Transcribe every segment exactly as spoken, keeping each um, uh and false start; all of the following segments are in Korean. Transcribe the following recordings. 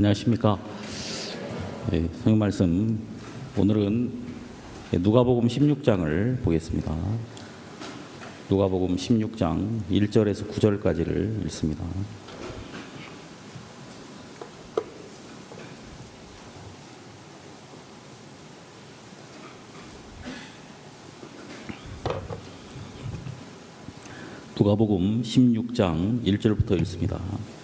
안녕하십니까. 네, 성경 말씀 오늘은 누가복음 십육 장을 보겠습니다. 누가복음 십육 장 일 절에서 구 절까지를 읽습니다. 누가복음 십육 장 일 절부터 읽습니다.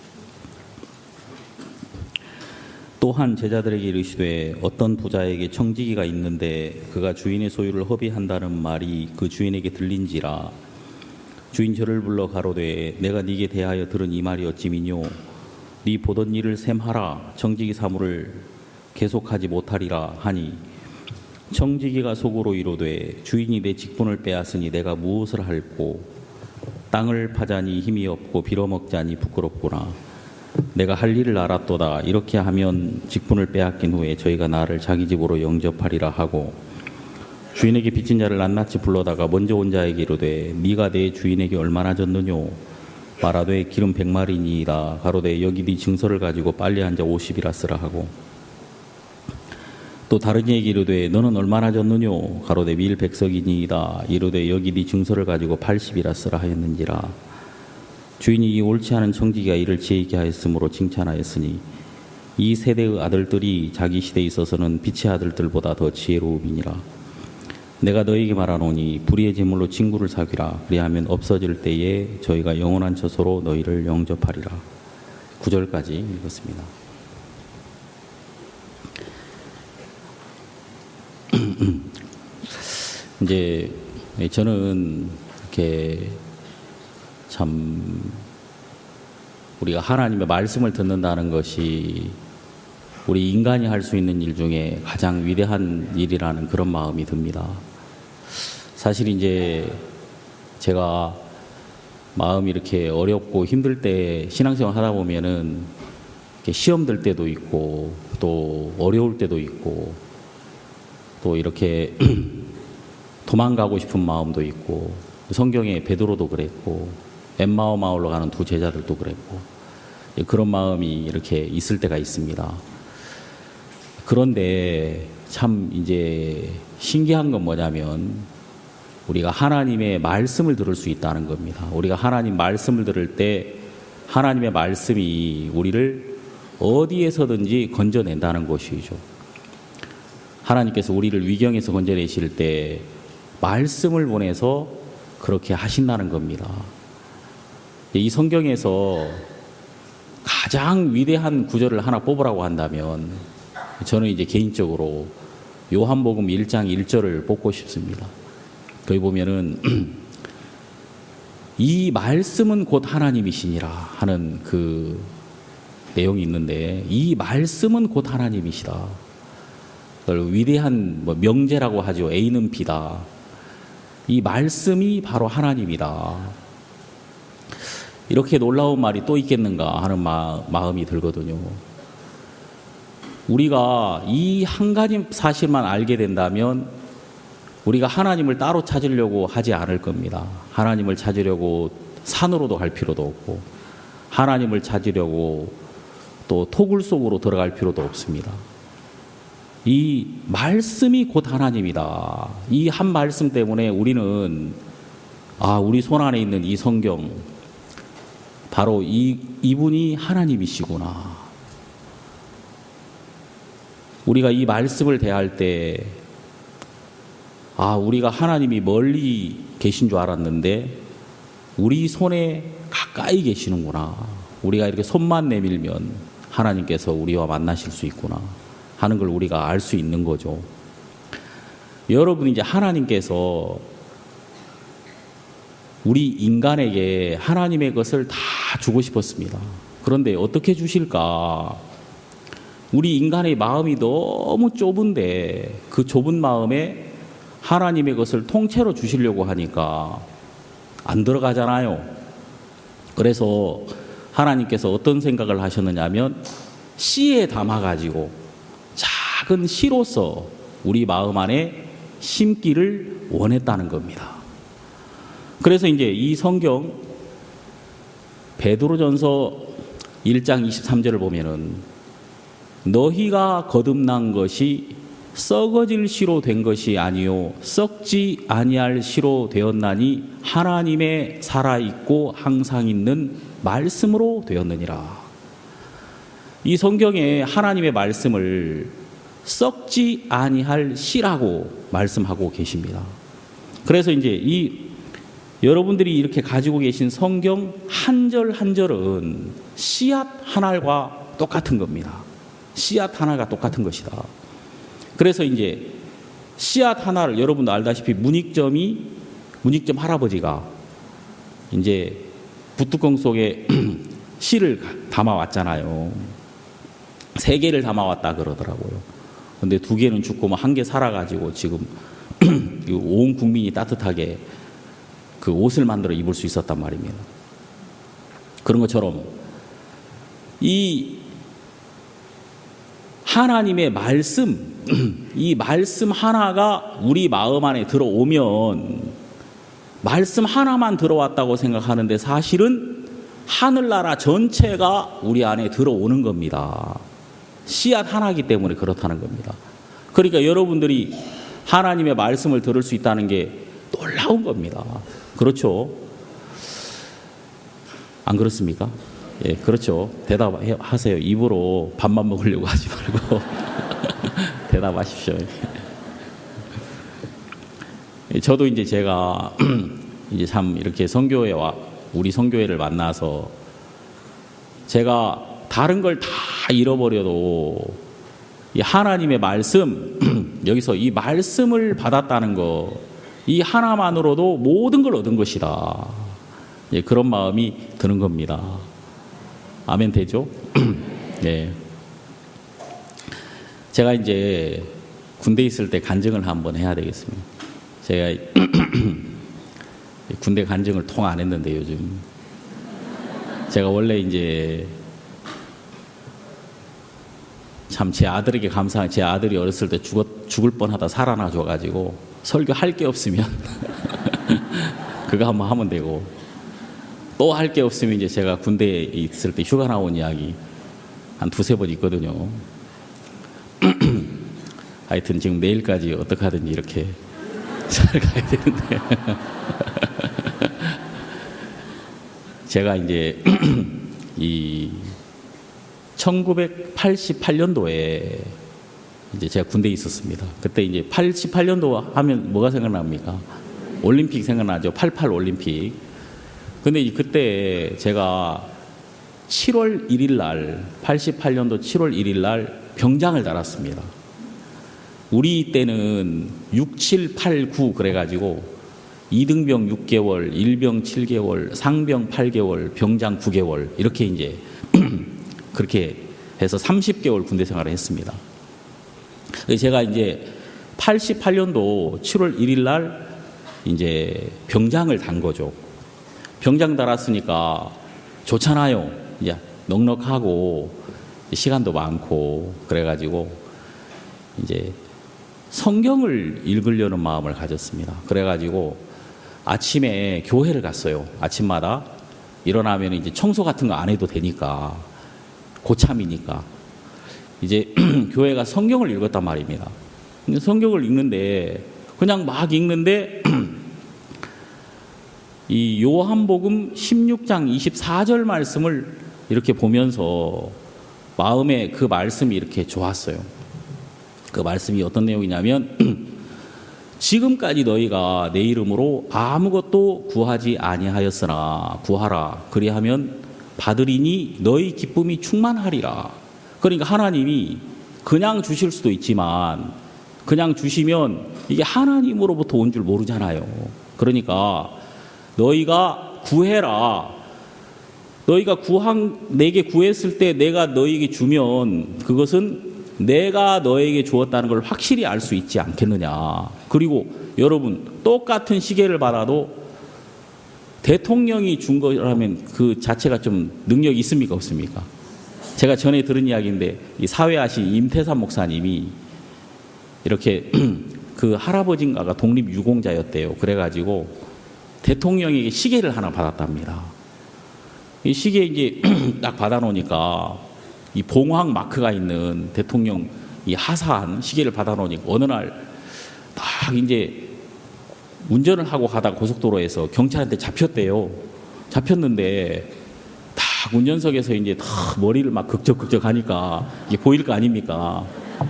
또한 제자들에게 이르시되 어떤 부자에게 청지기가 있는데 그가 주인의 소유를 허비한다는 말이 그 주인에게 들린지라. 주인 저를 불러 가로되 내가 네게 대하여 들은 이 말이 어찌미뇨. 네 보던 일을 셈하라. 청지기 사무를 계속하지 못하리라 하니, 청지기가 속으로 이르되 주인이 내 직분을 빼앗으니 내가 무엇을 할꼬. 땅을 파자니 힘이 없고 빌어먹자니 부끄럽구나. 내가 할 일을 알았도다. 이렇게 하면 직분을 빼앗긴 후에 저희가 나를 자기 집으로 영접하리라 하고, 주인에게 빚진 자를 낱낱이 불러다가 먼저 온 자에게 이르되 네가 내 주인에게 얼마나 졌느뇨. 말하되 기름 백마리니이다. 가로되 여기 네 증서를 가지고 빨리 앉아 오십이라 쓰라 하고, 또 다른 이에게 이르되 너는 얼마나 졌느뇨. 가로되 밀 백석이니이다. 이르되 여기 네 증서를 가지고 팔십이라 쓰라 하였는지라. 주인이 이 옳지 않은 청지기가 이를 지혜있게 하였으므로 칭찬하였으니, 이 세대의 아들들이 자기 시대에 있어서는 빛의 아들들보다 더 지혜로움이니라. 내가 너에게 말하노니 불의의 제물로 친구를 사귀라. 그리하면 없어질 때에 저희가 영원한 처소로 너희를 영접하리라. 구 절까지 읽었습니다. 이제 저는 이렇게 참 우리가 하나님의 말씀을 듣는다는 것이 우리 인간이 할 수 있는 일 중에 가장 위대한 일이라는 그런 마음이 듭니다. 사실 이제 제가 마음이 이렇게 어렵고 힘들 때 신앙생활 하다 보면은 이렇게 시험 들 때도 있고 또 어려울 때도 있고 또 이렇게 도망가고 싶은 마음도 있고, 성경에 베드로도 그랬고 엠마오 마을로 가는 두 제자들도 그랬고 그런 마음이 이렇게 있을 때가 있습니다. 그런데 참 이제 신기한 건 뭐냐면 우리가 하나님의 말씀을 들을 수 있다는 겁니다. 우리가 하나님 말씀을 들을 때 하나님의 말씀이 우리를 어디에서든지 건져낸다는 것이죠. 하나님께서 우리를 위경에서 건져내실 때 말씀을 보내서 그렇게 하신다는 겁니다. 이 성경에서 가장 위대한 구절을 하나 뽑으라고 한다면 저는 이제 개인적으로 요한복음 일 장 일 절을 뽑고 싶습니다. 거기 보면은 이 말씀은 곧 하나님이시니라 하는 그 내용이 있는데, 이 말씀은 곧 하나님이시다. 그걸 위대한 뭐 명제라고 하죠. A는 B다. 이 말씀이 바로 하나님이다. 이렇게 놀라운 말이 또 있겠는가 하는 마, 마음이 들거든요. 우리가 이 한 가지 사실만 알게 된다면 우리가 하나님을 따로 찾으려고 하지 않을 겁니다. 하나님을 찾으려고 산으로도 갈 필요도 없고, 하나님을 찾으려고 또 토굴 속으로 들어갈 필요도 없습니다. 이 말씀이 곧 하나님이다. 이 한 말씀 때문에 우리는 아, 우리 손 안에 있는 이 성경, 바로 이, 이분이 하나님이시구나. 우리가 이 말씀을 대할 때 아, 우리가 하나님이 멀리 계신 줄 알았는데 우리 손에 가까이 계시는구나. 우리가 이렇게 손만 내밀면 하나님께서 우리와 만나실 수 있구나 하는 걸 우리가 알 수 있는 거죠. 여러분, 이제 하나님께서 우리 인간에게 하나님의 것을 다 주고 싶었습니다. 그런데 어떻게 주실까? 우리 인간의 마음이 너무 좁은데 그 좁은 마음에 하나님의 것을 통째로 주시려고 하니까 안 들어가잖아요. 그래서 하나님께서 어떤 생각을 하셨느냐 하면 씨에 담아가지고 작은 씨로서 우리 마음 안에 심기를 원했다는 겁니다. 그래서 이제 이 성경 베드로전서 일 장 이십삼 절을 보면은 너희가 거듭난 것이 썩어질 시로 된 것이 아니요 썩지 아니할 시로 되었나니 하나님의 살아있고 항상 있는 말씀으로 되었느니라. 이 성경에 하나님의 말씀을 썩지 아니할 시라고 말씀하고 계십니다. 그래서 이제 이 여러분들이 이렇게 가지고 계신 성경 한 절 한 절은 씨앗 하나가 똑같은 겁니다. 씨앗 하나가 똑같은 것이다. 그래서 이제 씨앗 하나를 여러분도 알다시피 문익점이 문익점 할아버지가 이제 붓뚜껑 속에 씨를 담아왔잖아요. 세 개를 담아왔다 그러더라고요. 근데 두 개는 죽고 한 개 살아가지고 지금 온 국민이 따뜻하게 그 옷을 만들어 입을 수 있었단 말입니다. 그런 것처럼 이 하나님의 말씀, 이 말씀 하나가 우리 마음 안에 들어오면 말씀 하나만 들어왔다고 생각하는데 사실은 하늘나라 전체가 우리 안에 들어오는 겁니다. 씨앗 하나이기 때문에 그렇다는 겁니다. 그러니까 여러분들이 하나님의 말씀을 들을 수 있다는 게 놀라운 겁니다. 그렇죠? 안 그렇습니까? 예, 그렇죠. 대답하세요. 입으로 밥만 먹으려고 하지 말고 대답하십시오. 저도 이제 제가 이제 참 이렇게 선교회 와 우리 선교회를 만나서 제가 다른 걸 다 잃어버려도 이 하나님의 말씀 여기서 이 말씀을 받았다는 거 이 하나만으로도 모든 걸 얻은 것이다. 예, 그런 마음이 드는 겁니다. 아멘 되죠? 네. 제가 이제 군대 있을 때 간증을 한번 해야 되겠습니다. 제가 군대 간증을 통 안 했는데 요즘 제가 원래 이제 참 제 아들에게 감사한 제 아들이 어렸을 때 죽었, 죽을 뻔하다 살아나 줘가지고 설교할 게 없으면 그거 한번 하면 되고 또 할 게 없으면 이제 제가 군대에 있을 때 휴가 나온 이야기 한 두세 번 있거든요. 하여튼 지금 내일까지 어떻게 하든지 이렇게 잘 가야 되는데 제가 이제 이 천구백팔십팔 년도에 이제 제가 군대에 있었습니다. 그때 이제 팔십팔 년도 하면 뭐가 생각납니까? 올림픽 생각나죠. 팔십팔 올림픽. 근데 그때 제가 칠월 일일 날, 팔십팔 년도 칠월 일일 날 병장을 달았습니다. 우리 때는 육, 칠, 팔, 구 그래가지고 이등병 육 개월, 일병 칠 개월, 상병 팔 개월, 병장 구 개월 이렇게 이제 그렇게 해서 삼십 개월 군대 생활을 했습니다. 제가 이제 팔십팔 년도 칠월 일일 날 이제 병장을 단 거죠. 병장 달았으니까 좋잖아요. 이제 넉넉하고 시간도 많고 그래가지고 이제 성경을 읽으려는 마음을 가졌습니다. 그래가지고 아침에 교회를 갔어요. 아침마다 일어나면 이제 청소 같은 거 안 해도 되니까 고참이니까 이제 교회가 성경을 읽었단 말입니다. 근데 성경을 읽는데 그냥 막 읽는데 이 요한복음 십육 장 이십사 절 말씀을 이렇게 보면서 마음에 그 말씀이 이렇게 좋았어요. 그 말씀이 어떤 내용이냐면 지금까지 너희가 내 이름으로 아무것도 구하지 아니하였으나 구하라 그리하면 받으리니 너희 기쁨이 충만하리라. 그러니까 하나님이 그냥 주실 수도 있지만 그냥 주시면 이게 하나님으로부터 온 줄 모르잖아요. 그러니까 너희가 구해라. 너희가 구한 내게 구했을 때 내가 너희에게 주면 그것은 내가 너에게 주었다는 걸 확실히 알 수 있지 않겠느냐. 그리고 여러분 똑같은 시계를 받아도 대통령이 준 거라면 그 자체가 좀 능력이 있습니까 없습니까? 제가 전에 들은 이야기인데 이 사회하신 임태산 목사님이 이렇게 그 할아버지인가가 독립유공자였대요. 그래가지고 대통령에게 시계를 하나 받았답니다. 이 시계 이제 딱 받아놓으니까 이 봉황 마크가 있는 대통령 이 하사한 시계를 받아놓으니까 어느 날 딱 이제 운전을 하고 가다가 고속도로에서 경찰한테 잡혔대요. 잡혔는데 딱 운전석에서 이제 다 머리를 막 극적극적 하니까 이게 보일 거 아닙니까?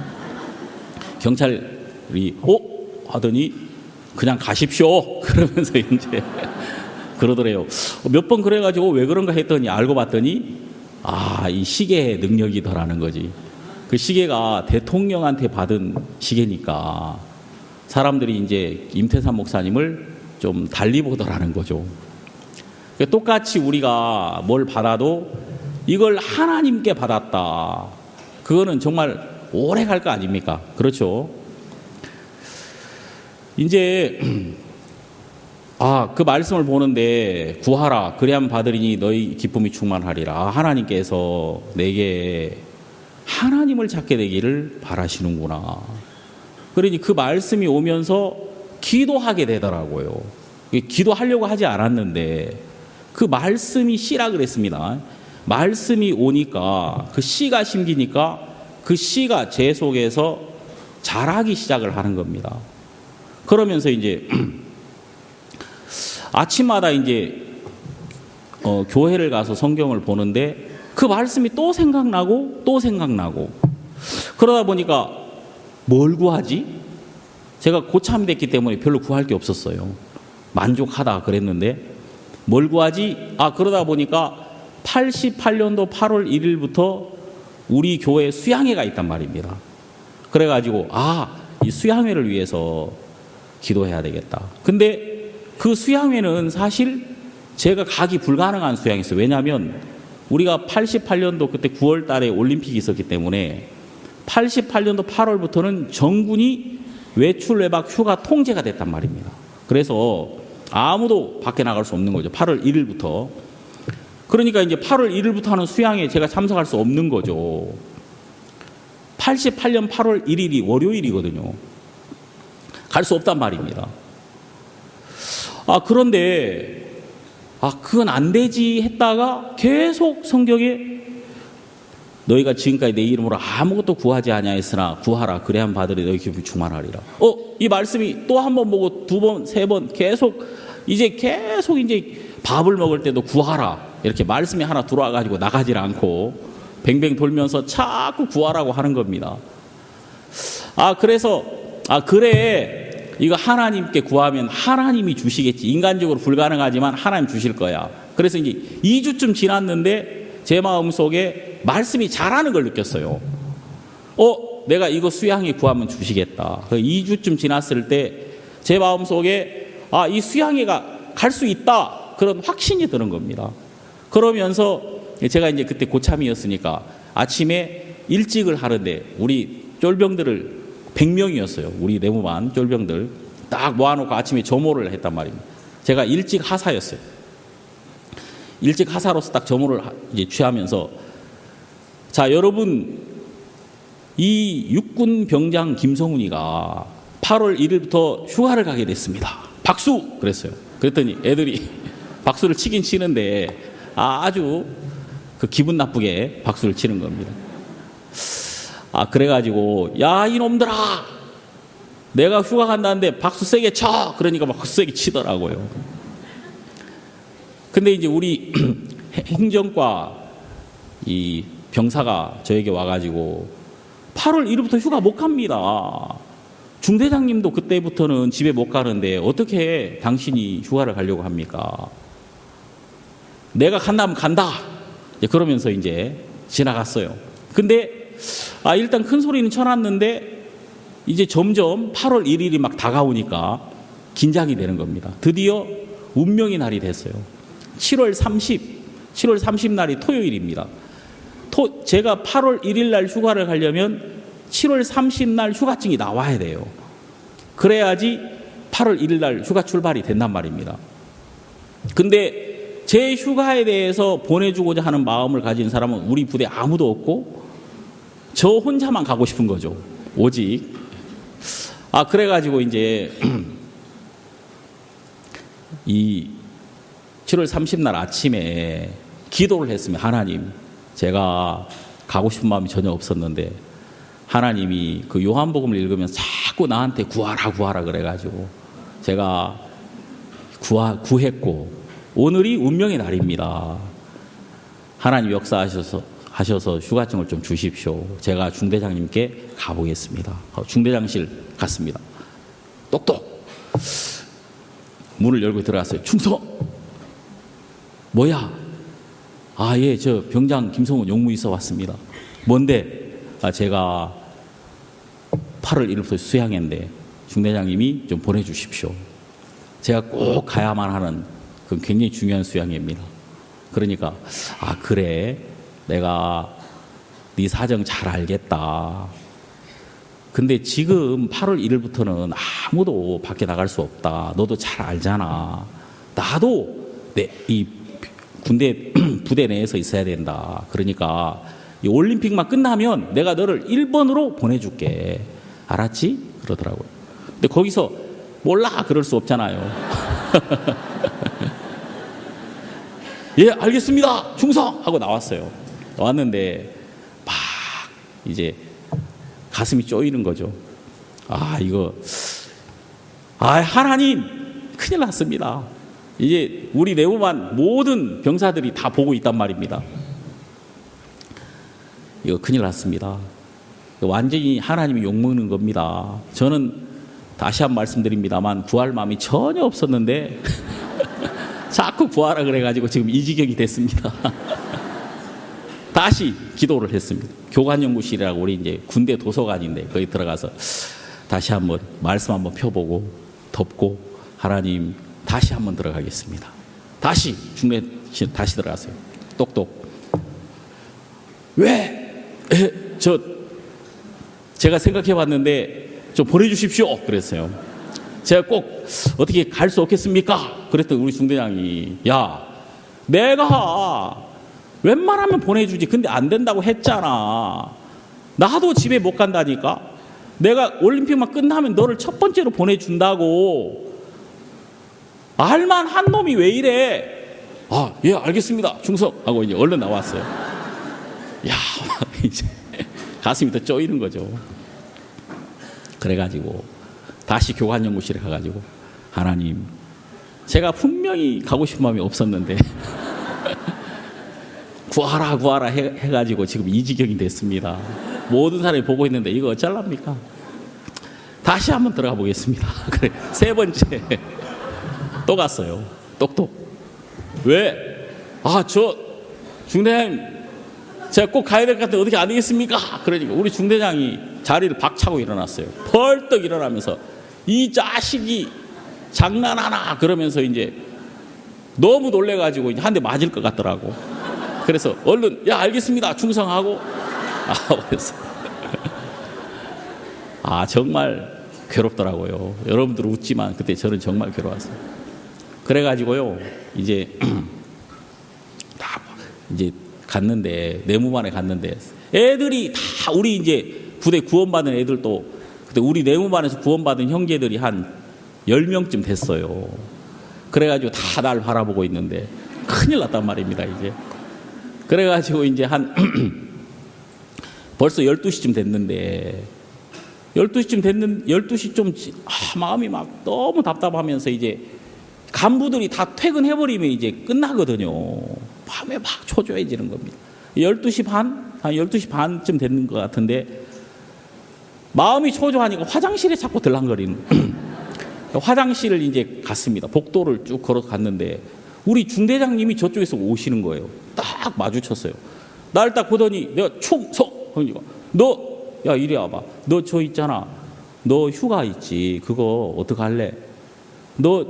경찰이 어? 하더니 그냥 가십시오. 그러면서 이제 그러더래요. 몇 번 그래가지고 왜 그런가 했더니 알고 봤더니 아, 이 시계의 능력이더라는 거지. 그 시계가 대통령한테 받은 시계니까 사람들이 이제 임태산 목사님을 좀 달리 보더라는 거죠. 똑같이 우리가 뭘 받아도 이걸 하나님께 받았다. 그거는 정말 오래 갈 거 아닙니까? 그렇죠? 이제 아, 그 말씀을 보는데 구하라 그리하면 받으리니 너희 기쁨이 충만하리라. 하나님께서 내게 하나님을 찾게 되기를 바라시는구나. 그러니 그 말씀이 오면서 기도하게 되더라고요. 기도하려고 하지 않았는데 그 말씀이 씨라 그랬습니다. 말씀이 오니까 그 씨가 심기니까 그 씨가 제 속에서 자라기 시작을 하는 겁니다. 그러면서 이제 아침마다 이제 어, 교회를 가서 성경을 보는데 그 말씀이 또 생각나고 또 생각나고 그러다 보니까 뭘 구하지? 제가 고참이 됐기 때문에 별로 구할 게 없었어요. 만족하다 그랬는데 뭘 구하지? 아, 그러다 보니까 팔십팔 년도 팔월 일일부터 우리 교회에 수양회가 있단 말입니다. 그래가지고 아, 이 수양회를 위해서 기도해야 되겠다. 근데 그 수양회는 사실 제가 가기 불가능한 수양이었어요. 왜냐하면 우리가 팔십팔 년도 그때 구월 달에 올림픽이 있었기 때문에 팔십팔 년도 팔월부터는 정군이 외출, 외박, 휴가 통제가 됐단 말입니다. 그래서 아무도 밖에 나갈 수 없는 거죠. 팔월 일일부터. 그러니까 이제 팔월 일일부터 하는 수양에 제가 참석할 수 없는 거죠. 팔십팔 년 팔월 일일이 월요일이거든요. 갈 수 없단 말입니다. 아, 그런데 아, 그건 안 되지 했다가 계속 성경에 너희가 지금까지 내 이름으로 아무것도 구하지 아니하였으나 구하라 그래야만 받으리 너희 기쁨이 충만하리라. 어, 이 말씀이 또 한 번 보고 두 번, 세 번 계속 이제 계속 이제 밥을 먹을 때도 구하라 이렇게 말씀이 하나 들어와 가지고 나가질 않고 뱅뱅 돌면서 자꾸 구하라고 하는 겁니다. 아, 그래서 아, 그래. 이거 하나님께 구하면 하나님이 주시겠지. 인간적으로 불가능하지만 하나님 주실 거야. 그래서 이제 이 주쯤 지났는데 제 마음속에 말씀이 자라는 걸 느꼈어요. 어, 내가 이거 수양회 구하면 주시겠다. 이 주쯤 지났을 때 제 마음속에 아, 이 수양회가 갈 수 있다. 그런 확신이 드는 겁니다. 그러면서 제가 이제 그때 고참이었으니까 아침에 일찍을 하는데 우리 쫄병들을 백 명이었어요. 우리 내무반 쫄병들 딱 모아놓고 아침에 점호를 했단 말입니다. 제가 일찍 하사였어요. 일찍 하사로서 딱 점호를 이제 취하면서 자, 여러분 이 육군 병장 김성훈이가 팔월 일일부터 휴가를 가게 됐습니다. 박수! 그랬어요. 그랬더니 애들이 박수를 치긴 치는데 아주 그 기분 나쁘게 박수를 치는 겁니다. 아, 그래가지고 야, 이놈들아, 내가 휴가 간다는데 박수 세게 쳐. 그러니까 막 박수 세게 치더라고요. 근데 이제 우리 행정과 이 병사가 저에게 와가지고 팔월 일일부터 휴가 못 갑니다. 중대장님도 그때부터는 집에 못 가는데 어떻게 당신이 휴가를 가려고 합니까? 내가 간다면 간다. 이제 그러면서 이제 지나갔어요. 근데 아, 일단 큰 소리는 쳐놨는데 이제 점점 팔월 일일이 막 다가오니까 긴장이 되는 겁니다. 드디어 운명의 날이 됐어요. 칠월 삼십, 칠월 삼십 날이 토요일입니다. 토, 제가 팔월 일일 날 휴가를 가려면 칠월 삼십 날 휴가증이 나와야 돼요. 그래야지 팔월 일일 날 휴가 출발이 된단 말입니다. 근데 제 휴가에 대해서 보내주고자 하는 마음을 가진 사람은 우리 부대에 아무도 없고 저 혼자만 가고 싶은 거죠. 오직. 아, 그래가지고 이제 이 칠월 삼십 날 아침에 기도를 했습니다. 하나님, 제가 가고 싶은 마음이 전혀 없었는데 하나님이 그 요한복음을 읽으면서 자꾸 나한테 구하라 구하라 그래가지고 제가 구하, 구했고 오늘이 운명의 날입니다. 하나님 역사하셔서 하셔서 휴가증을 좀 주십시오. 제가 중대장님께 가보겠습니다. 중대장실 갔습니다. 똑똑 문을 열고 들어갔어요. 충성! 뭐야? 아, 예, 저 병장 김성훈 용무이서 왔습니다. 뭔데? 아, 제가 팔월 일일부터 수양회인데 중대장님이 좀 보내주십시오. 제가 꼭 가야만 하는 그 굉장히 중요한 수양회입니다. 그러니까 아, 그래, 내가 네 사정 잘 알겠다. 근데 지금 팔월 일일부터는 아무도 밖에 나갈 수 없다. 너도 잘 알잖아. 나도 내 이 군대 부대 내에서 있어야 된다. 그러니까 이 올림픽만 끝나면 내가 너를 일본으로 보내줄게. 알았지? 그러더라고요. 근데 거기서 몰라, 그럴 수 없잖아요. 예, 알겠습니다. 충성! 하고 나왔어요. 나왔는데 막 이제 가슴이 쪼이는 거죠. 아, 이거 아, 하나님 큰일 났습니다. 이제 우리 내무반 모든 병사들이 다 보고 있단 말입니다. 이거 큰일 났습니다. 완전히 하나님이 욕먹는 겁니다. 저는 다시 한 번 말씀드립니다만 구할 마음이 전혀 없었는데 자꾸 구하라 그래가지고 지금 이 지경이 됐습니다. 다시 기도를 했습니다. 교관연구실이라고 우리 이제 군대 도서관인데 거기 들어가서 다시 한번 말씀 한번 펴보고 덮고 하나님 다시 한번 들어가겠습니다. 다시 중대실 다시 들어갔어요. 똑똑. 왜? 에, 저 제가 생각해봤는데 좀 보내주십시오. 그랬어요. 제가 꼭 어떻게 갈 수 없겠습니까? 그랬더니 우리 중대장이 야, 내가 웬만하면 보내주지. 근데 안 된다고 했잖아. 나도 집에 못 간다니까. 내가 올림픽만 끝나면 너를 첫 번째로 보내준다고. 알만한 놈이 왜 이래? 아, 예, 알겠습니다. 충성! 하고 이제 얼른 나왔어요. 야, 이제 가슴이 더 쪼이는 거죠. 그래가지고 다시 교관연구실에 가가지고 하나님, 제가 분명히 가고 싶은 마음이 없었는데 구하라 구하라 해, 해가지고 지금 이 지경이 됐습니다. 모든 사람이 보고 있는데 이거 어쩌랍니까? 다시 한번 들어가 보겠습니다. 그래, 세 번째 또 갔어요. 똑똑. 왜? 아, 저 중대장님 제가 꼭 가야 될 것 같은데 어떻게 안 되겠습니까? 그러니까 우리 중대장이 자리를 박차고 일어났어요. 벌떡 일어나면서 이 자식이 장난하나 그러면서 이제 너무 놀래가지고 한 대 맞을 것 같더라고. 그래서 얼른 야, 알겠습니다. 충성하고 아, 그랬어요. 아, 정말 괴롭더라고요. 여러분들 웃지만 그때 저는 정말 괴로웠어요. 그래가지고요, 이제 다 이제 갔는데 내무반에 갔는데 애들이 다 우리 이제 부대 구원받은 애들도 그때 우리 내무반에서 구원받은 형제들이 한 열 명쯤 됐어요. 그래가지고 다 날 바라보고 있는데 큰일 났단 말입니다, 이제. 그래가지고 이제 한 벌써 열두 시쯤 됐는데 열두 시쯤 됐는 열두 시 좀 아, 마음이 막 너무 답답하면서 이제 간부들이 다 퇴근해버리면 이제 끝나거든요. 밤에 막 초조해지는 겁니다. 열두 시 반? 한 열두 시 반쯤 됐는 것 같은데 마음이 초조하니까 화장실에 자꾸 들락거리는 화장실을 이제 갔습니다. 복도를 쭉 걸어 갔는데 우리 중대장님이 저쪽에서 오시는 거예요. 딱 마주쳤어요. 날 딱 보더니 내가 충성! 그러니까 너, 야, 이리 와봐. 너 저 있잖아. 너 휴가 있지. 그거 어떡할래? 너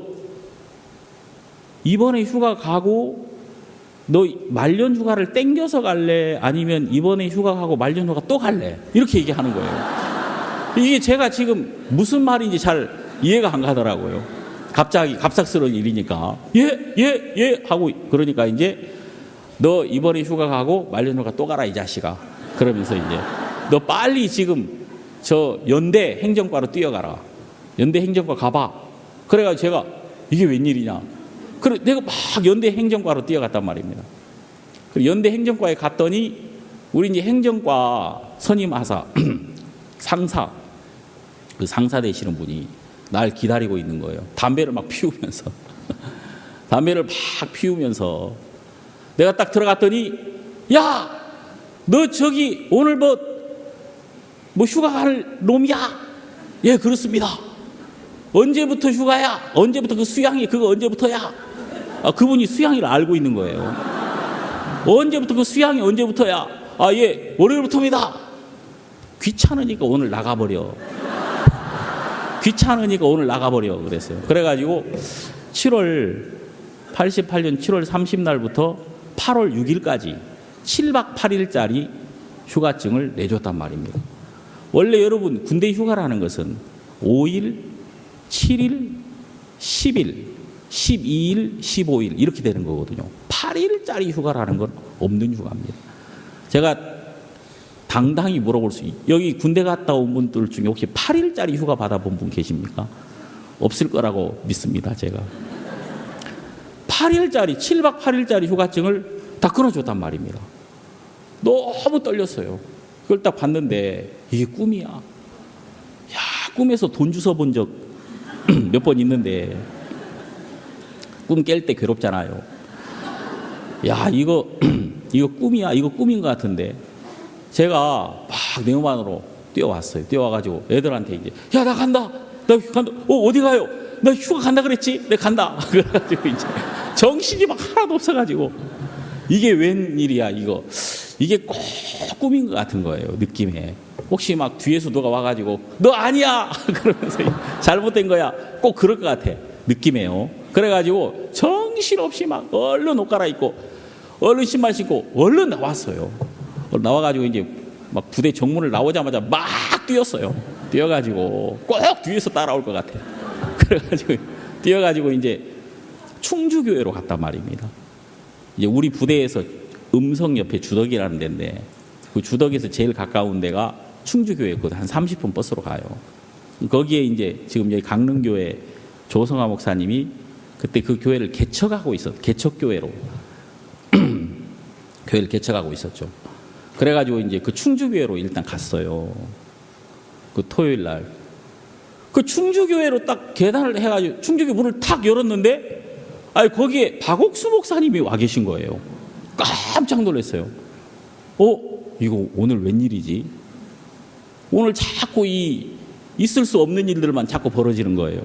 이번에 휴가 가고 너 말년 휴가를 땡겨서 갈래? 아니면 이번에 휴가 가고 말년 휴가 또 갈래? 이렇게 얘기하는 거예요. 이게 제가 지금 무슨 말인지 잘 이해가 안 가더라고요. 갑자기 갑작스러운 일이니까 예, 예, 예 하고 그러니까 이제 너 이번에 휴가 가고 말년 휴가 또 가라 이 자식아. 그러면서 이제 너 빨리 지금 저 연대 행정과로 뛰어가라. 연대 행정과 가봐. 그래가지고 제가 이게 웬일이냐. 그래 내가 막 연대 행정과로 뛰어갔단 말입니다. 연대 행정과에 갔더니 우리 이제 행정과 선임하사 상사, 그 상사 되시는 분이 날 기다리고 있는 거예요. 담배를 막 피우면서 담배를 막 피우면서 내가 딱 들어갔더니, 야, 너 저기 오늘 뭐, 뭐 휴가 갈 놈이야? 예, 그렇습니다. 언제부터 휴가야? 언제부터 그 수양이 그거 언제부터야? 아, 그분이 수양이를 알고 있는 거예요. 언제부터 그 수양이 언제부터야? 아, 예, 월요일부터입니다. 귀찮으니까 오늘 나가버려. 귀찮으니까 오늘 나가버려. 그랬어요. 그래가지고 칠월 팔십팔 년 칠월 삼십 날부터 팔월 육 일까지 칠 박 팔 일짜리 휴가증을 내줬단 말입니다. 원래 여러분 군대 휴가라는 것은 오 일, 칠 일, 십 일, 십이 일, 십오 일 이렇게 되는 거거든요. 팔 일짜리 휴가라는 건 없는 휴가입니다. 제가 당당히 물어볼 수 있어요. 여기 군대 갔다 온 분들 중에 혹시 팔 일짜리 휴가 받아본 분 계십니까? 없을 거라고 믿습니다. 제가. 팔 일짜리, 칠 박 팔 일짜리 휴가증을 다 끊어줬단 말입니다. 너무 떨렸어요. 그걸 딱 봤는데 이게 꿈이야. 야, 꿈에서 돈 주워 본 적 몇 번 있는데 꿈 깰 때 괴롭잖아요. 야, 이거 이거 꿈이야. 이거 꿈인 것 같은데 제가 막 내음만으로 뛰어왔어요. 뛰어와가지고 애들한테 이제, 야, 나 간다. 나 간다. 어, 어디 가요? 나 휴가 간다 그랬지? 내가 간다. 그래가지고 이제 정신이 막 하나도 없어가지고 이게 웬일이야 이거. 이게 꼭 꿈인 것 같은 거예요. 느낌에. 혹시 막 뒤에서 누가 와가지고 너 아니야 그러면서 잘못된 거야. 꼭 그럴 것 같아. 느낌에요. 그래가지고 정신없이 막 얼른 옷 갈아입고 얼른 신발 신고 얼른 나왔어요. 나와가지고 이제 막 부대 정문을 나오자마자 막 뛰었어요. 뛰어가지고 꼭 뒤에서 따라올 것 같아. 그래가지고 뛰어가지고 이제 충주교회로 갔단 말입니다. 이제 우리 부대에서 음성 옆에 주덕이라는 데인데 그 주덕에서 제일 가까운 데가 충주교회거든. 한 삼십 분 버스로 가요. 거기에 이제 지금 여기 강릉교회 조성아 목사님이 그때 그 교회를 개척하고 있었, 개척교회로 교회를 개척하고 있었죠. 그래가지고 이제 그 충주교회로 일단 갔어요. 그 토요일 날. 그 충주교회로 딱 계단을 해가지고 충주교회 문을 탁 열었는데, 아니, 거기에 박옥수 목사님이 와 계신 거예요. 깜짝 놀랐어요. 어? 이거 오늘 웬일이지? 오늘 자꾸 이 있을 수 없는 일들만 자꾸 벌어지는 거예요.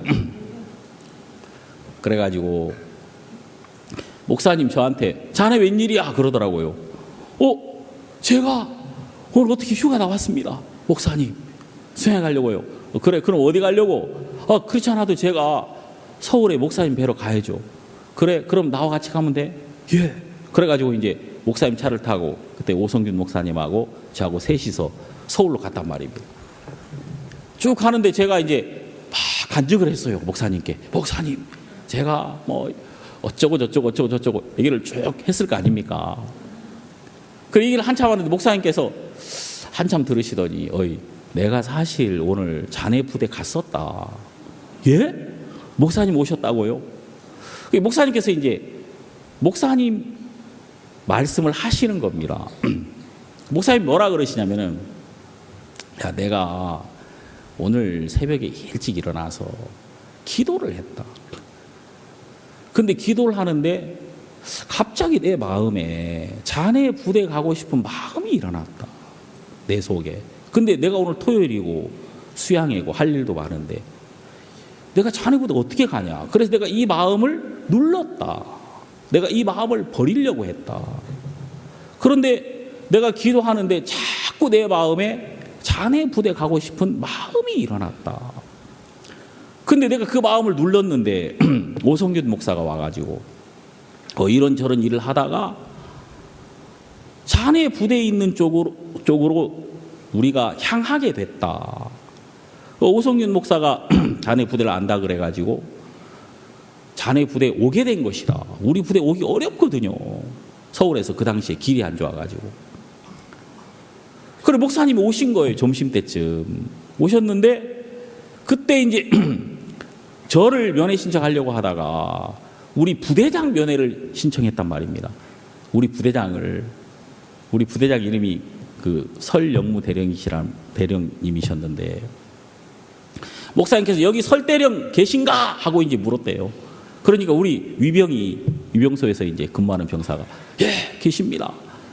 그래가지고 목사님 저한테 자네 웬일이야 그러더라고요. 어? 제가 오늘 어떻게 휴가 나왔습니다. 목사님 수행 가려고요. 어, 그래 그럼 어디 가려고? 아, 그렇지 않아도 제가 서울에 목사님 뵈러 가야죠. 그래 그럼 나와 같이 가면 돼? 예. 그래가지고 이제 목사님 차를 타고 그때 오성균 목사님하고 저하고 셋이서 서울로 갔단 말입니다. 쭉 가는데 제가 이제 막 간증을 했어요. 목사님께. 목사님 제가 뭐 어쩌고 저쩌고 어쩌고 저쩌고 얘기를 쭉 했을 거 아닙니까? 그 얘기를 한참 하는데 목사님께서 한참 들으시더니 어이 내가 사실 오늘 자네 부대 갔었다. 예? 목사님 오셨다고요? 목사님께서 이제 목사님 말씀을 하시는 겁니다. 목사님 뭐라 그러시냐면은 야 내가 오늘 새벽에 일찍 일어나서 기도를 했다. 근데 기도를 하는데 갑자기 내 마음에 자네 부대 가고 싶은 마음이 일어났다. 내 속에. 근데 내가 오늘 토요일이고 수양이고 할 일도 많은데 내가 자네 부대 어떻게 가냐. 그래서 내가 이 마음을 눌렀다. 내가 이 마음을 버리려고 했다. 그런데 내가 기도하는데 자꾸 내 마음에 자네 부대 가고 싶은 마음이 일어났다. 근데 내가 그 마음을 눌렀는데 오성균 목사가 와가지고 어, 이런저런 일을 하다가 자네 부대에 있는 쪽으로, 쪽으로 우리가 향하게 됐다. 어, 오성균 목사가 자네 부대를 안다 그래가지고 자네 부대에 오게 된 것이다. 우리 부대 오기 어렵거든요. 서울에서 그 당시에 길이 안 좋아가지고. 그래 목사님이 오신 거예요. 점심때쯤 오셨는데 그때 이제 저를 면회 신청하려고 하다가 우리 부대장 면회를 신청했단 말입니다. 우리 부대장을 우리 부대장 이름이 그 설 영무 대령이시란 대령님이셨는데 목사님께서 여기 설 대령 계신가 하고 이제 물었대요. 그러니까 우리 위병이 위병소에서 이제 근무하는 병사가 예 계십니다.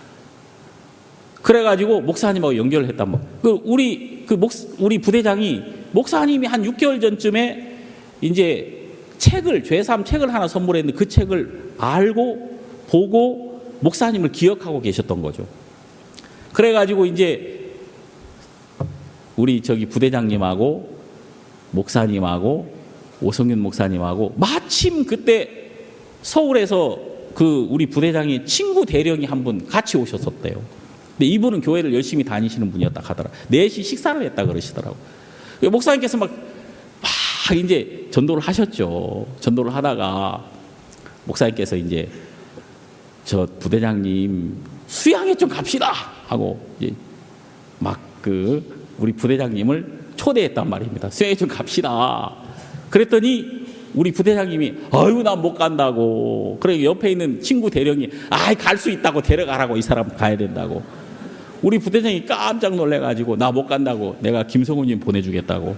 그래가지고 목사님하고 연결을 했단 말. 그 우리 그 목 우리 부대장이 목사님이 한 육 개월 전쯤에 이제 책을 죄삼 책을 하나 선물했는데 그 책을 알고 보고 목사님을 기억하고 계셨던 거죠. 그래가지고 이제 우리 저기 부대장님하고 목사님하고 오성균 목사님하고 마침 그때 서울에서 그 우리 부대장의 친구 대령이 한 분 같이 오셨었대요. 근데 이분은 교회를 열심히 다니시는 분이었다 하더라. 넷이 식사를 했다 그러시더라고. 목사님께서 막, 막 이제 전도를 하셨죠. 전도를 하다가 목사님께서 이제 저 부대장님 수양회 좀 갑시다 하고 이제 막 그 우리 부대장님을 초대했단 말입니다. 수양회 좀 갑시다. 그랬더니 우리 부대장님이 아유 난 못 간다고. 그래 옆에 있는 친구 대령이 아이 갈 수 있다고 데려가라고 이 사람 가야 된다고. 우리 부대장이 깜짝 놀래가지고 나 못 간다고 내가 김성훈님 보내주겠다고.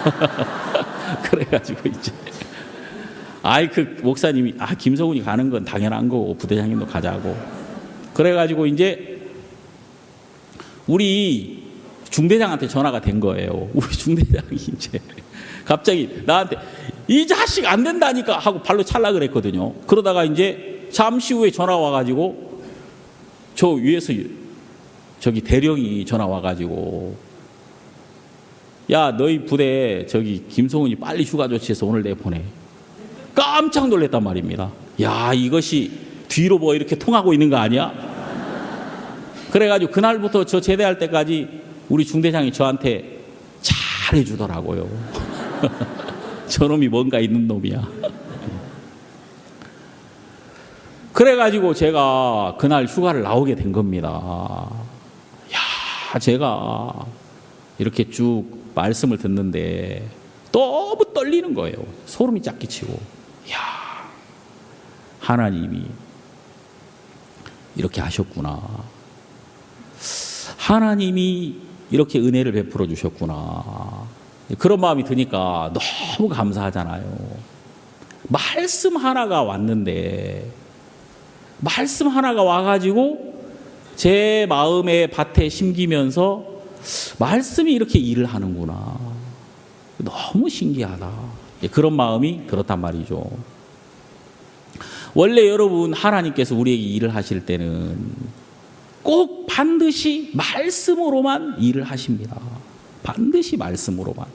그래가지고 이제 아이 그 목사님이 아 김성훈이 가는 건 당연한 거고 부대장님도 가자고. 그래가지고 이제 우리 중대장한테 전화가 된 거예요. 우리 중대장이 이제 갑자기 나한테 이 자식 안 된다니까 하고 발로 찰라 그랬거든요. 그러다가 이제 잠시 후에 전화 와가지고 저 위에서 저기 대령이 전화 와가지고 야 너희 부대 저기 김성훈이 빨리 휴가 조치해서 오늘 내보내. 깜짝 놀랐단 말입니다. 야 이것이 뒤로 뭐 이렇게 통하고 있는 거 아니야? 그래가지고 그날부터 저 제대할 때까지 우리 중대장이 저한테 잘해주더라고요. 저놈이 뭔가 있는 놈이야. 그래가지고 제가 그날 휴가를 나오게 된 겁니다. 야, 제가 이렇게 쭉 말씀을 듣는데 너무 떨리는 거예요. 소름이 쫙 끼치고. 야, 하나님이 이렇게 하셨구나. 하나님이 이렇게 은혜를 베풀어 주셨구나. 그런 마음이 드니까 너무 감사하잖아요. 말씀 하나가 왔는데 말씀 하나가 와가지고 제 마음의 밭에 심기면서 말씀이 이렇게 일을 하는구나. 너무 신기하다. 그런 마음이 들었단 말이죠. 원래 여러분 하나님께서 우리에게 일을 하실 때는 꼭 반드시 말씀으로만 일을 하십니다. 반드시 말씀으로만.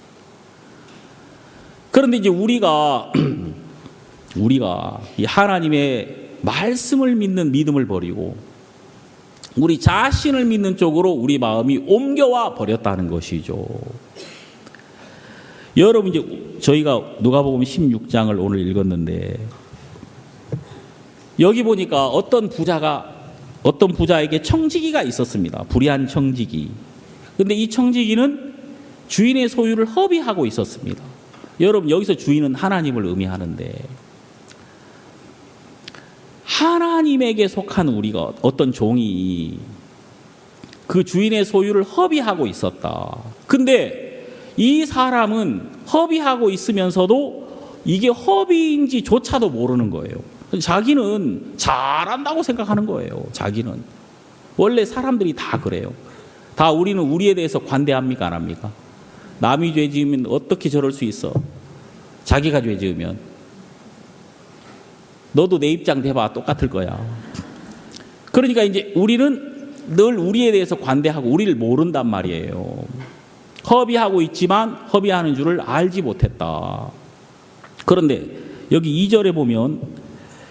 그런데 이제 우리가 우리가 이 하나님의 말씀을 믿는 믿음을 버리고 우리 자신을 믿는 쪽으로 우리 마음이 옮겨와 버렸다는 것이죠. 여러분 이제 저희가 누가복음 십육 장을 오늘 읽었는데 여기 보니까 어떤 부자가 어떤 부자에게 청지기가 있었습니다. 불의한 청지기. 그런데 이 청지기는 주인의 소유를 허비하고 있었습니다. 여러분 여기서 주인은 하나님을 의미하는데 하나님에게 속한 우리가 어떤 종이 그 주인의 소유를 허비하고 있었다. 근데 이 사람은 허비하고 있으면서도 이게 허비인지조차도 모르는 거예요. 자기는 잘한다고 생각하는 거예요. 자기는. 원래 사람들이 다 그래요. 다 우리는 우리에 대해서 관대합니까? 안 합니까? 남이 죄 지으면 어떻게 저럴 수 있어? 자기가 죄 지으면. 너도 내 입장 대봐. 똑같을 거야. 그러니까 이제 우리는 늘 우리에 대해서 관대하고 우리를 모른단 말이에요. 허비하고 있지만 허비하는 줄을 알지 못했다. 그런데 여기 이 절에 보면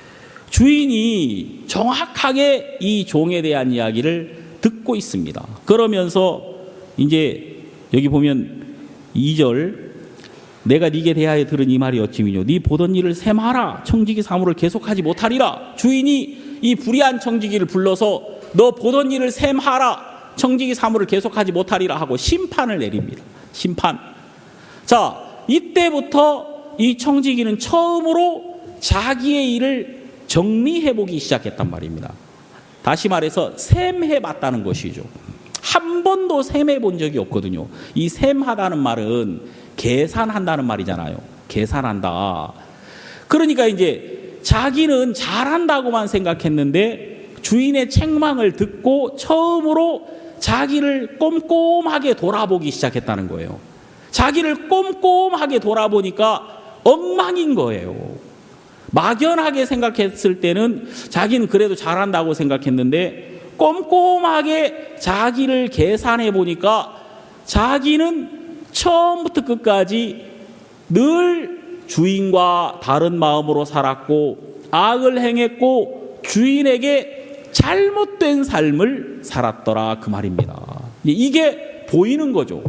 주인이 정확하게 이 종에 대한 이야기를 듣고 있습니다. 그러면서 이제 여기 보면 이 절 내가 네게 대하여 들은 이 말이 어찌미뇨 네 보던 일을 셈하라 청지기 사무를 계속하지 못하리라. 주인이 이 불의한 청지기를 불러서 너 보던 일을 셈하라 청지기 사무를 계속하지 못하리라 하고 심판을 내립니다. 심판. 자, 이때부터 이 청지기는 처음으로 자기의 일을 정리해보기 시작했단 말입니다. 다시 말해서 셈해봤다는 것이죠. 한 번도 셈해 본 적이 없거든요. 이 셈하다는 말은 계산한다는 말이잖아요. 계산한다. 그러니까 이제 자기는 잘한다고만 생각했는데 주인의 책망을 듣고 처음으로 자기를 꼼꼼하게 돌아보기 시작했다는 거예요. 자기를 꼼꼼하게 돌아보니까 엉망인 거예요. 막연하게 생각했을 때는 자기는 그래도 잘한다고 생각했는데 꼼꼼하게 자기를 계산해 보니까 자기는 처음부터 끝까지 늘 주인과 다른 마음으로 살았고 악을 행했고 주인에게 잘못된 삶을 살았더라 그 말입니다. 이게 보이는 거죠.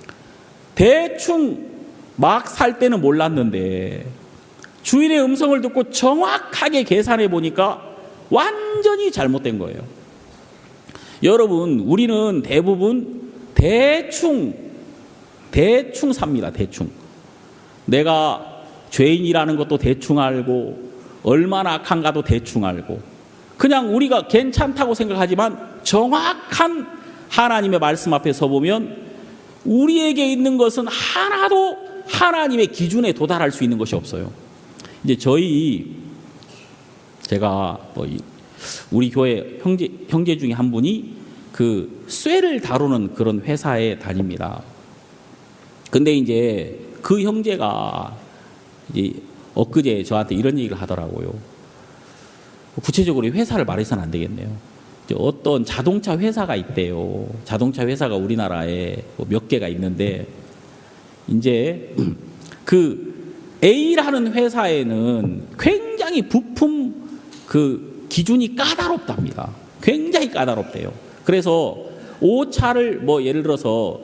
대충 막 살 때는 몰랐는데 주인의 음성을 듣고 정확하게 계산해 보니까 완전히 잘못된 거예요. 여러분, 우리는 대부분 대충 대충 삽니다. 대충. 내가 죄인이라는 것도 대충 알고 얼마나 악한가도 대충 알고 그냥 우리가 괜찮다고 생각하지만 정확한 하나님의 말씀 앞에 서보면 우리에게 있는 것은 하나도 하나님의 기준에 도달할 수 있는 것이 없어요. 이제 저희 제가 뭐 우리 교회 형제 형제 중에 한 분이 그 쇠를 다루는 그런 회사에 다닙니다. 근데 이제 그 형제가 이제 엊그제 저한테 이런 얘기를 하더라고요. 구체적으로 회사를 말해서는 안 되겠네요. 이제 어떤 자동차 회사가 있대요. 자동차 회사가 우리나라에 몇 개가 있는데 이제 그 A라는 회사에는 굉장히 부품 그 기준이 까다롭답니다. 굉장히 까다롭대요. 그래서 오차를 뭐 예를 들어서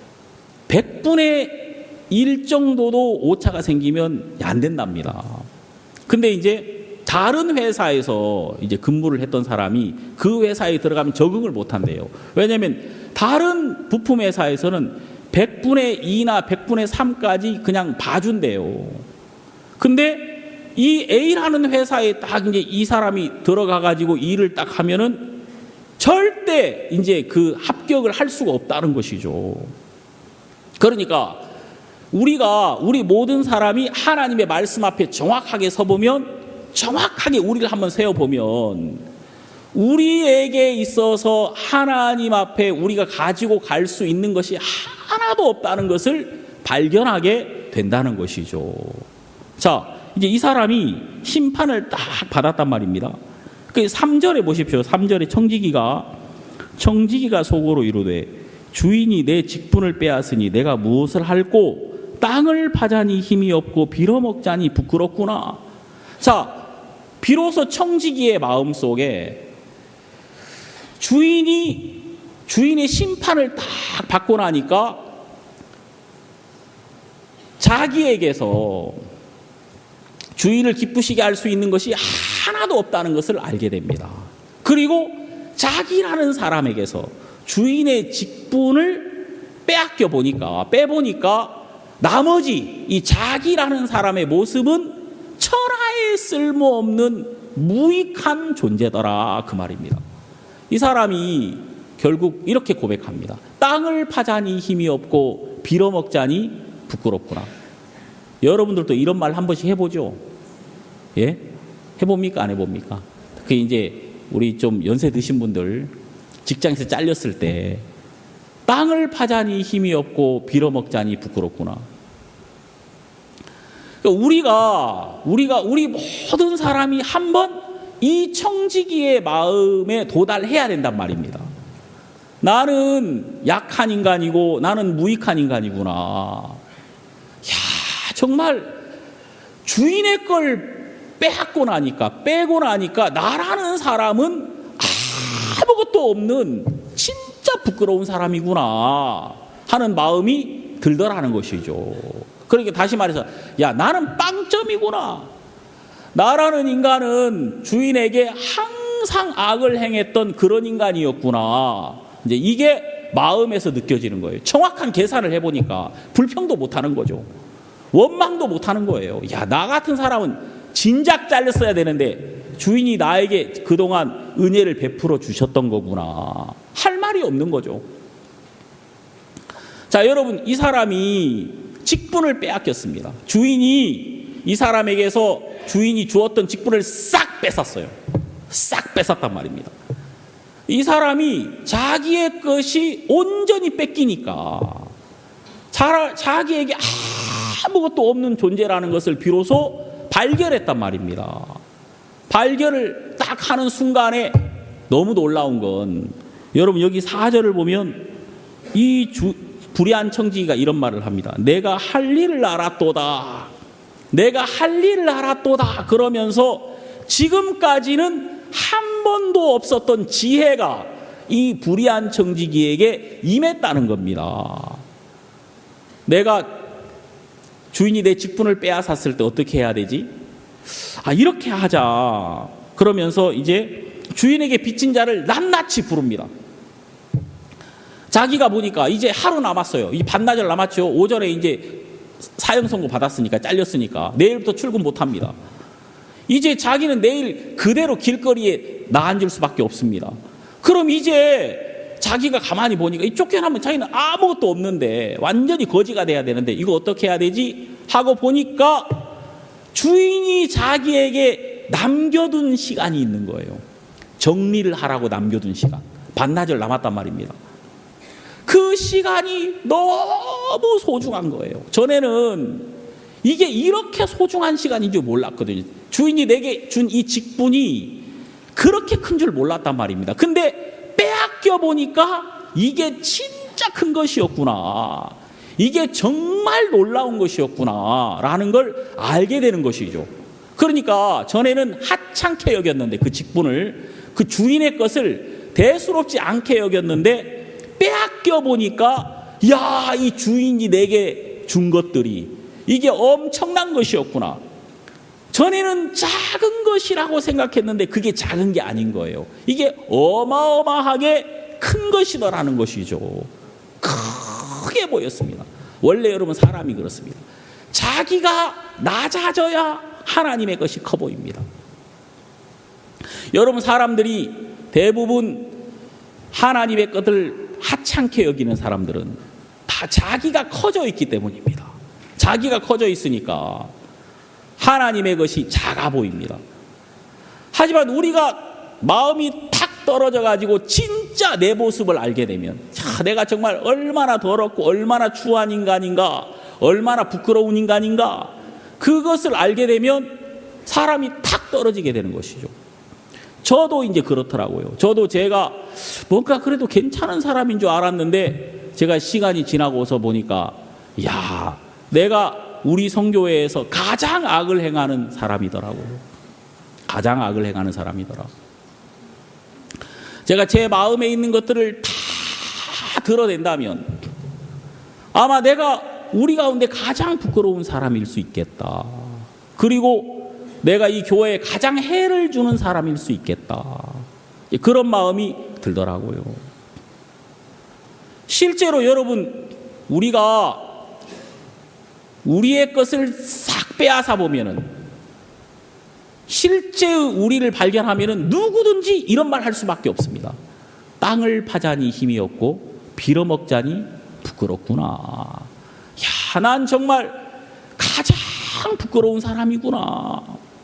백분의 일 정도도 오차가 생기면 안 된답니다. 근데 이제 다른 회사에서 이제 근무를 했던 사람이 그 회사에 들어가면 적응을 못 한대요. 왜냐하면 다른 부품 회사에서는 백분의 이나 백분의 삼까지 그냥 봐준대요. 근데 이 A라는 회사에 딱 이제 이 사람이 들어가가지고 일을 딱 하면은 절대 이제 그 합격을 할 수가 없다는 것이죠. 그러니까 우리가 우리 모든 사람이 하나님의 말씀 앞에 정확하게 서보면 정확하게 우리를 한번 세어보면 우리에게 있어서 하나님 앞에 우리가 가지고 갈 수 있는 것이 하나도 없다는 것을 발견하게 된다는 것이죠. 자, 이제 이 사람이 심판을 딱 받았단 말입니다. 그 삼 절에 보십시오. 삼 절에 청지기가 청지기가 속으로 이르되 주인이 내 직분을 빼앗으니 내가 무엇을 할꼬 땅을 파자니 힘이 없고 빌어먹자니 부끄럽구나. 자, 비로소 청지기의 마음속에 주인이 주인의 심판을 딱 받고 나니까 자기에게서 주인을 기쁘시게 할 수 있는 것이 하나도 없다는 것을 알게 됩니다. 그리고 자기라는 사람에게서 주인의 직분을 빼앗겨 보니까 빼보니까 나머지 이 자기라는 사람의 모습은 천하에 쓸모없는 무익한 존재더라 그 말입니다. 이 사람이 결국 이렇게 고백합니다. 땅을 파자니 힘이 없고 빌어먹자니 부끄럽구나. 여러분들도 이런 말 한 번씩 해보죠. 예? 해봅니까? 안 해봅니까? 그 이제 우리 좀 연세 드신 분들 직장에서 잘렸을 때 땅을 파자니 힘이 없고 빌어먹자니 부끄럽구나. 그러니까 우리가 우리가 우리 모든 사람이 한번 이 청지기의 마음에 도달해야 된단 말입니다. 나는 약한 인간이고 나는 무익한 인간이구나. 야, 정말 주인의 걸 빼앗고 나니까 빼고 나니까 나라는 사람은 아무것도 없는 진짜 부끄러운 사람이구나 하는 마음이 들더라는 것이죠. 그러니까 다시 말해서 야, 나는 빵점이구나. 나라는 인간은 주인에게 항상 악을 행했던 그런 인간이었구나. 이제 이게 마음에서 느껴지는 거예요. 정확한 계산을 해보니까 불평도 못하는 거죠. 원망도 못하는 거예요. 야, 나 같은 사람은 진작 잘렸어야 되는데 주인이 나에게 그동안 은혜를 베풀어 주셨던 거구나. 할 말이 없는 거죠. 자, 여러분, 이 사람이 직분을 빼앗겼습니다. 주인이 이 사람에게서 주인이 주었던 직분을 싹 뺏었어요. 싹 뺏었단 말입니다. 이 사람이 자기의 것이 온전히 뺏기니까 자, 자기에게 아무것도 없는 존재라는 것을 비로소 발견했단 말입니다. 발견을 딱 하는 순간에 너무 놀라운 건, 여러분 여기 사 절을 보면 이 주, 불의한 청지기가 이런 말을 합니다. 내가 할 일을 알았도다. 내가 할 일을 알았도다. 그러면서 지금까지는 한 번도 없었던 지혜가 이 불의한 청지기에게 임했다는 겁니다. 내가 주인이 내 직분을 빼앗았을 때 어떻게 해야 되지? 아, 이렇게 하자. 그러면서 이제 주인에게 빚진 자를 낱낱이 부릅니다. 자기가 보니까 이제 하루 남았어요. 이 반나절 남았죠. 오전에 이제 사형 선고 받았으니까, 잘렸으니까 내일부터 출근 못 합니다. 이제 자기는 내일 그대로 길거리에 나앉을 수밖에 없습니다. 그럼 이제 자기가 가만히 보니까 이 쫓겨나면 자기는 아무것도 없는데 완전히 거지가 돼야 되는데 이거 어떻게 해야 되지? 하고 보니까 주인이 자기에게 남겨둔 시간이 있는 거예요. 정리를 하라고 남겨둔 시간. 반나절 남았단 말입니다. 그 시간이 너무 소중한 거예요. 전에는 이게 이렇게 소중한 시간인 줄 몰랐거든요. 주인이 내게 준 이 직분이 그렇게 큰 줄 몰랐단 말입니다. 근데 빼앗겨 보니까 이게 진짜 큰 것이었구나. 이게 정말 놀라운 것이었구나 라는 걸 알게 되는 것이죠. 그러니까 전에는 하찮게 여겼는데, 그 직분을, 그 주인의 것을 대수롭지 않게 여겼는데 빼앗겨 보니까, 야, 이 주인이 내게 준 것들이 이게 엄청난 것이었구나. 전에는 작은 것이라고 생각했는데 그게 작은 게 아닌 거예요. 이게 어마어마하게 큰 것이더라는 것이죠. 크게 보였습니다. 원래 여러분 사람이 그렇습니다. 자기가 낮아져야 하나님의 것이 커 보입니다. 여러분, 사람들이 대부분 하나님의 것을 하찮게 여기는 사람들은 다 자기가 커져 있기 때문입니다. 자기가 커져 있으니까 하나님의 것이 작아 보입니다. 하지만 우리가 마음이 탁 떨어져 가지고 진짜 내 모습을 알게 되면, 야, 내가 정말 얼마나 더럽고 얼마나 추한 인간인가, 얼마나 부끄러운 인간인가, 그것을 알게 되면 사람이 탁 떨어지게 되는 것이죠. 저도 이제 그렇더라고요. 저도 제가 뭔가 그래도 괜찮은 사람인 줄 알았는데 제가 시간이 지나고서 보니까, 야, 내가 우리 성교회에서 가장 악을 행하는 사람이더라고요. 가장 악을 행하는 사람이더라. 제가 제 마음에 있는 것들을 다 드러낸다면 아마 내가 우리 가운데 가장 부끄러운 사람일 수 있겠다. 그리고 내가 이 교회에 가장 해를 주는 사람일 수 있겠다. 그런 마음이 들더라고요. 실제로 여러분, 우리가 우리의 것을 싹 빼앗아 보면은, 실제의 우리를 발견하면은 누구든지 이런 말 할 수밖에 없습니다. 땅을 파자니 힘이 없고 빌어먹자니 부끄럽구나. 야, 난 정말 가장 부끄러운 사람이구나.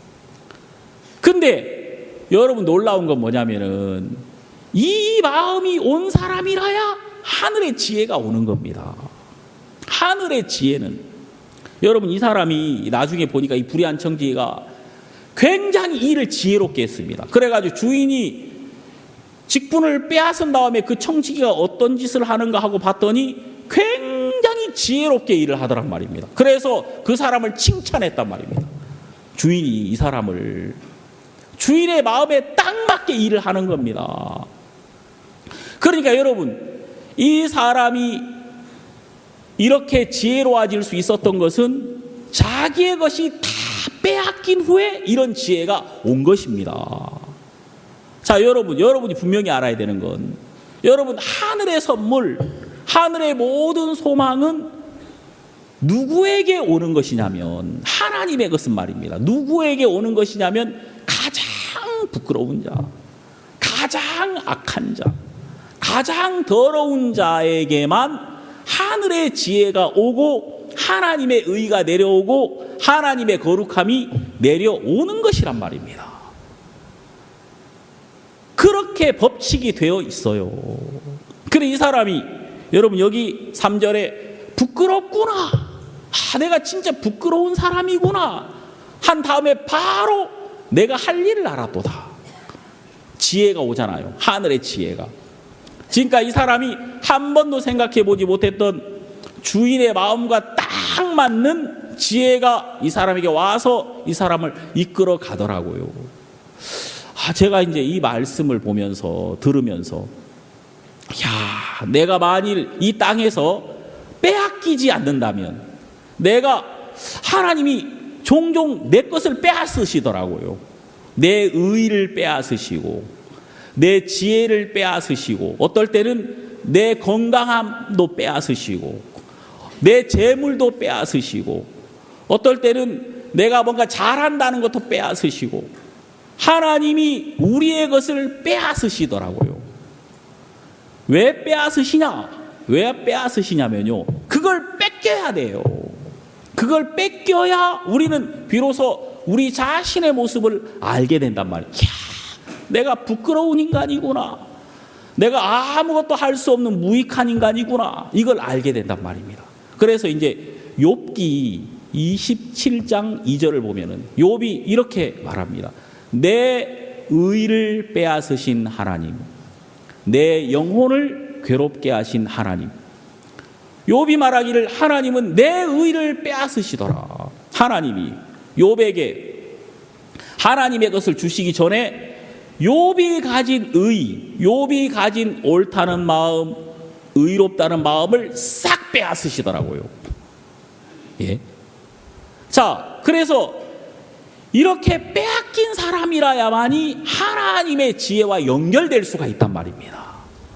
근데 여러분, 놀라운 건 뭐냐면은 이 마음이 온 사람이라야 하늘의 지혜가 오는 겁니다. 하늘의 지혜는, 여러분, 이 사람이 나중에 보니까 이 불의한 청지기가 굉장히 일을 지혜롭게 했습니다. 그래가지고 주인이 직분을 빼앗은 다음에 그 청지기가 어떤 짓을 하는가 하고 봤더니 굉장히 지혜롭게 일을 하더란 말입니다. 그래서 그 사람을 칭찬했단 말입니다. 주인이 이 사람을, 주인의 마음에 딱 맞게 일을 하는 겁니다. 그러니까 여러분, 이 사람이 이렇게 지혜로워질 수 있었던 것은 자기의 것이 다 빼앗긴 후에 이런 지혜가 온 것입니다. 자, 여러분, 여러분이 분명히 알아야 되는 건, 여러분, 하늘의 선물, 하늘의 모든 소망은 누구에게 오는 것이냐면 하나님의 것은 말입니다. 누구에게 오는 것이냐면 가장 부끄러운 자, 가장 악한 자, 가장 더러운 자에게만 하늘의 지혜가 오고 하나님의 의가 내려오고 하나님의 거룩함이 내려오는 것이란 말입니다. 그렇게 법칙이 되어 있어요. 그래 이 사람이 여러분 여기 삼 절에 부끄럽구나. 아, 내가 진짜 부끄러운 사람이구나. 한 다음에 바로 내가 할 일을 알았도다. 지혜가 오잖아요. 하늘의 지혜가. 지금까지 이 사람이 한 번도 생각해 보지 못했던 주인의 마음과 딱 맞는 지혜가 이 사람에게 와서 이 사람을 이끌어 가더라고요. 아, 제가 이제 이 말씀을 보면서 들으면서 야, 내가 만일 이 땅에서 빼앗기지 않는다면 내가 하나님이 종종 내 것을 빼앗으시더라고요. 내 의를 빼앗으시고 내 지혜를 빼앗으시고 어떨 때는 내 건강함도 빼앗으시고 내 재물도 빼앗으시고 어떨 때는 내가 뭔가 잘한다는 것도 빼앗으시고 하나님이 우리의 것을 빼앗으시더라고요. 왜 빼앗으시냐? 왜 빼앗으시냐면요, 그걸 뺏겨야 돼요. 그걸 뺏겨야 우리는 비로소 우리 자신의 모습을 알게 된단 말이에요. 이야, 내가 부끄러운 인간이구나. 내가 아무것도 할 수 없는 무익한 인간이구나. 이걸 알게 된단 말입니다. 그래서 이제 욥기 이십칠 장 이 절을 보면은 욥이 이렇게 말합니다. 내 의를 빼앗으신 하나님, 내 영혼을 괴롭게 하신 하나님. 욥이 말하기를 하나님은 내 의를 빼앗으시더라. 하나님이 욥에게 하나님의 것을 주시기 전에 욥이 가진 의, 욥이 가진 옳다는 마음, 의롭다는 마음을 싹 빼앗으시더라고요. 예. 자, 그래서 이렇게 빼앗긴 사람이라야만이 하나님의 지혜와 연결될 수가 있단 말입니다.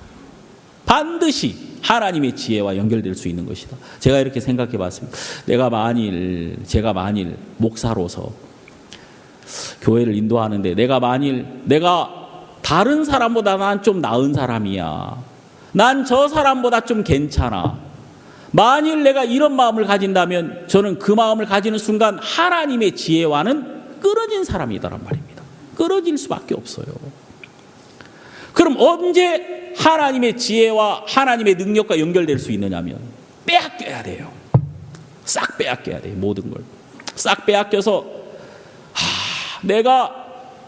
반드시 하나님의 지혜와 연결될 수 있는 것이다. 제가 이렇게 생각해 봤습니다. 내가 만일, 제가 만일 목사로서 교회를 인도하는데 내가 만일 내가 다른 사람보다 난 좀 나은 사람이야. 난 저 사람보다 좀 괜찮아. 만일 내가 이런 마음을 가진다면 저는 그 마음을 가지는 순간 하나님의 지혜와는 끊어진 사람이다란 말입니다. 끊어질 수밖에 없어요. 그럼 언제 하나님의 지혜와 하나님의 능력과 연결될 수 있느냐면 빼앗겨야 돼요. 싹 빼앗겨야 돼요. 모든 걸 싹 빼앗겨서 하, 내가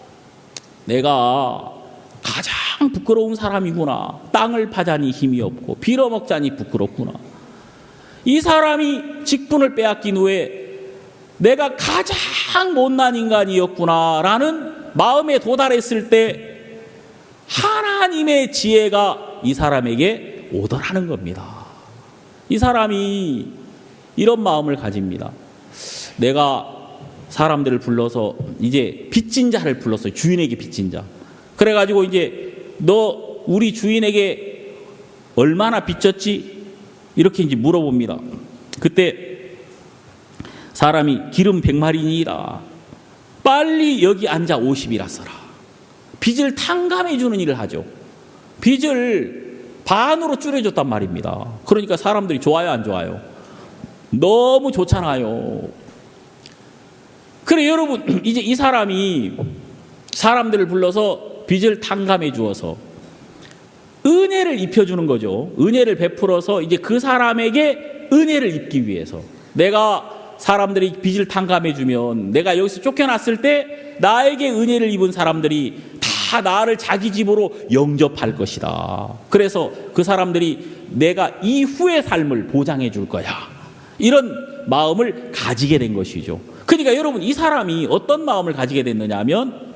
내가 가장 부끄러운 사람이구나. 땅을 파자니 힘이 없고 빌어먹자니 부끄럽구나. 이 사람이 직분을 빼앗긴 후에 내가 가장 못난 인간이었구나라는 마음에 도달했을 때 하나님의 지혜가 이 사람에게 오더라는 겁니다. 이 사람이 이런 마음을 가집니다. 내가 사람들을 불러서 이제 빚진 자를 불렀어요. 주인에게 빚진 자. 그래가지고 이제 너 우리 주인에게 얼마나 빚졌지? 이렇게 이제 물어봅니다. 그때 사람이 기름 백마리니라. 빨리 여기 앉아 오십이라 써라. 빚을 탕감해 주는 일을 하죠. 빚을 반으로 줄여줬단 말입니다. 그러니까 사람들이 좋아요, 안 좋아요? 너무 좋잖아요. 그래 여러분, 이제 이 사람이 사람들을 불러서 빚을 탕감해 주어서 은혜를 입혀주는 거죠. 은혜를 베풀어서 이제 그 사람에게 은혜를 입기 위해서 내가 사람들이 빚을 탕감해 주면 내가 여기서 쫓겨났을 때 나에게 은혜를 입은 사람들이 다 나를 자기 집으로 영접할 것이다. 그래서 그 사람들이 내가 이후의 삶을 보장해 줄 거야. 이런 마음을 가지게 된 것이죠. 그러니까 여러분, 이 사람이 어떤 마음을 가지게 됐느냐 하면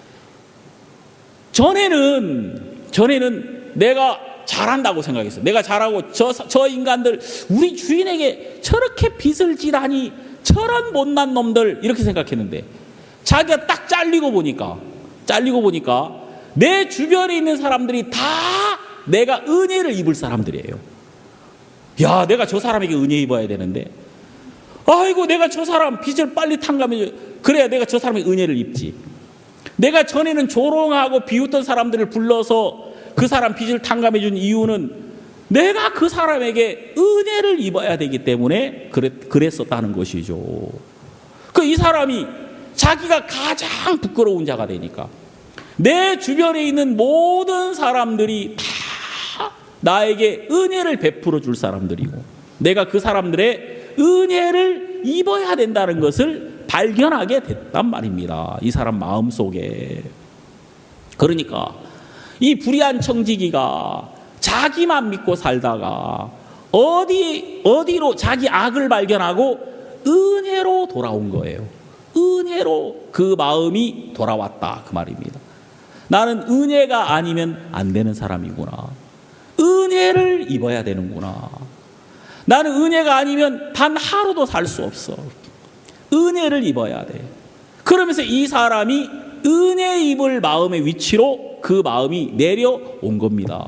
전에는 전에는 내가 잘한다고 생각했어요. 내가 잘하고 저, 저 인간들 우리 주인에게 저렇게 빚을 지다니 저런 못난 놈들 이렇게 생각했는데 자기가 딱 잘리고 보니까 잘리고 보니까 내 주변에 있는 사람들이 다 내가 은혜를 입을 사람들이에요. 야, 내가 저 사람에게 은혜 입어야 되는데 아이고 내가 저 사람 빚을 빨리 탕감해 그래야 내가 저 사람의 은혜를 입지. 내가 전에는 조롱하고 비웃던 사람들을 불러서 그 사람 빚을 탕감해 준 이유는 내가 그 사람에게 은혜를 입어야 되기 때문에 그랬, 그랬었다는 것이죠. 그 이 사람이 자기가 가장 부끄러운 자가 되니까 내 주변에 있는 모든 사람들이 다 나에게 은혜를 베풀어 줄 사람들이고 내가 그 사람들의 은혜를 입어야 된다는 것을 발견하게 됐단 말입니다. 이 사람 마음속에. 그러니까 이 불의한 청지기가 자기만 믿고 살다가 어디, 어디로 자기 악을 발견하고 은혜로 돌아온 거예요. 은혜로 그 마음이 돌아왔다 그 말입니다. 나는 은혜가 아니면 안 되는 사람이구나. 은혜를 입어야 되는구나. 나는 은혜가 아니면 단 하루도 살 수 없어. 은혜를 입어야 돼. 그러면서 이 사람이 은혜 입을 마음의 위치로 그 마음이 내려온 겁니다.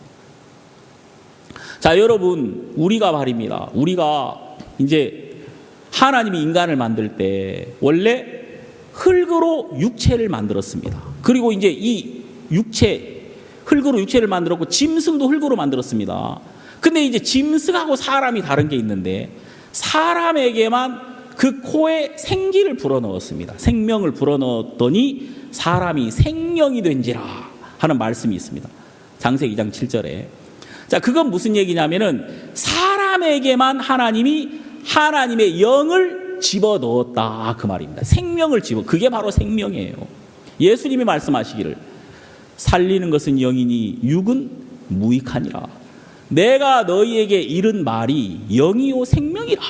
자, 여러분, 우리가 말입니다. 우리가 이제 하나님이 인간을 만들 때 원래 흙으로 육체를 만들었습니다. 그리고 이제 이 육체, 흙으로 육체를 만들었고 짐승도 흙으로 만들었습니다. 근데 이제 짐승하고 사람이 다른 게 있는데 사람에게만 그 코에 생기를 불어넣었습니다. 생명을 불어넣었더니 사람이 생명이 된지라 하는 말씀이 있습니다. 창세기 이 장 칠 절에. 자, 그건 무슨 얘기냐면은 사람에게만 하나님이 하나님의 영을 집어넣었다 그 말입니다. 생명을 집어. 그게 바로 생명이에요. 예수님이 말씀하시기를 살리는 것은 영이니 육은 무익하니라. 내가 너희에게 이른 말이 영이요 생명이라.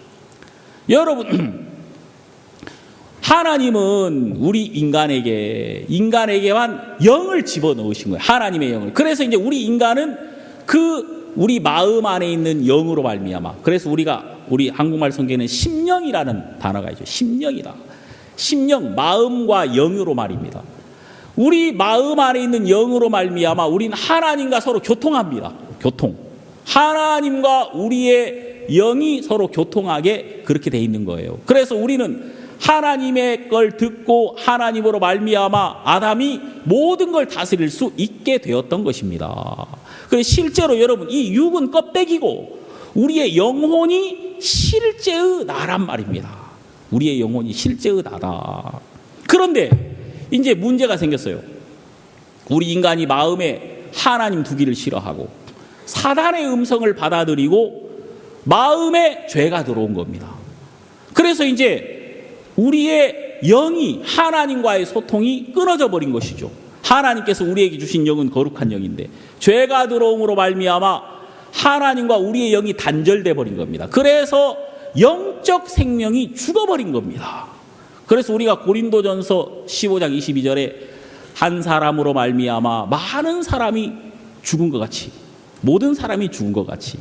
여러분, 하나님은 우리 인간에게 인간에게만 영을 집어넣으신 거예요. 하나님의 영을. 그래서 이제 우리 인간은 그 우리 마음 안에 있는 영으로 말미암아. 그래서 우리가 우리 한국말 성경에는 심령이라는 단어가 있죠. 심령이다. 심령, 마음과 영으로 말입니다. 우리 마음 안에 있는 영으로 말미암아 우리는 하나님과 서로 교통합니다. 교통. 하나님과 우리의 영이 서로 교통하게 그렇게 돼 있는 거예요. 그래서 우리는 하나님의 걸 듣고 하나님으로 말미암아 아담이 모든 걸 다스릴 수 있게 되었던 것입니다. 그래서 실제로 여러분 이 육은 껍데기고 우리의 영혼이 실제의 나란 말입니다. 우리의 영혼이 실제의 나다. 그런데 이제 문제가 생겼어요. 우리 인간이 마음에 하나님 두기를 싫어하고 사단의 음성을 받아들이고 마음에 죄가 들어온 겁니다. 그래서 이제 우리의 영이 하나님과의 소통이 끊어져 버린 것이죠. 하나님께서 우리에게 주신 영은 거룩한 영인데 죄가 들어옴으로 말미암아 하나님과 우리의 영이 단절돼 버린 겁니다. 그래서 영적 생명이 죽어버린 겁니다. 그래서 우리가 고린도전서 십오 장 이십이 절에 한 사람으로 말미암아 많은 사람이 죽은 것 같이, 모든 사람이 죽은 것 같이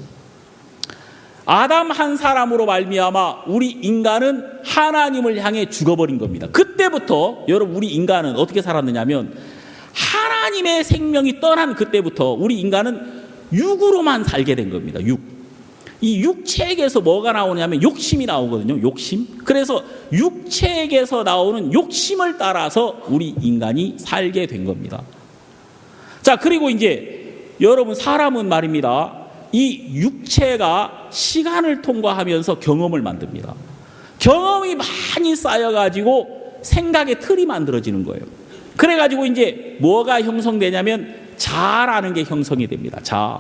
아담 한 사람으로 말미암아 우리 인간은 하나님을 향해 죽어버린 겁니다. 그때부터 여러분 우리 인간은 어떻게 살았느냐면 하나님의 생명이 떠난 그때부터 우리 인간은 육으로만 살게 된 겁니다. 육. 이 육체에게서 뭐가 나오냐면 욕심이 나오거든요. 욕심. 그래서 육체에게서 나오는 욕심을 따라서 우리 인간이 살게 된 겁니다. 자, 그리고 이제 여러분 사람은 말입니다. 이 육체가 시간을 통과하면서 경험을 만듭니다. 경험이 많이 쌓여가지고 생각의 틀이 만들어지는 거예요. 그래가지고 이제 뭐가 형성되냐면 자라는 게 형성이 됩니다. 자.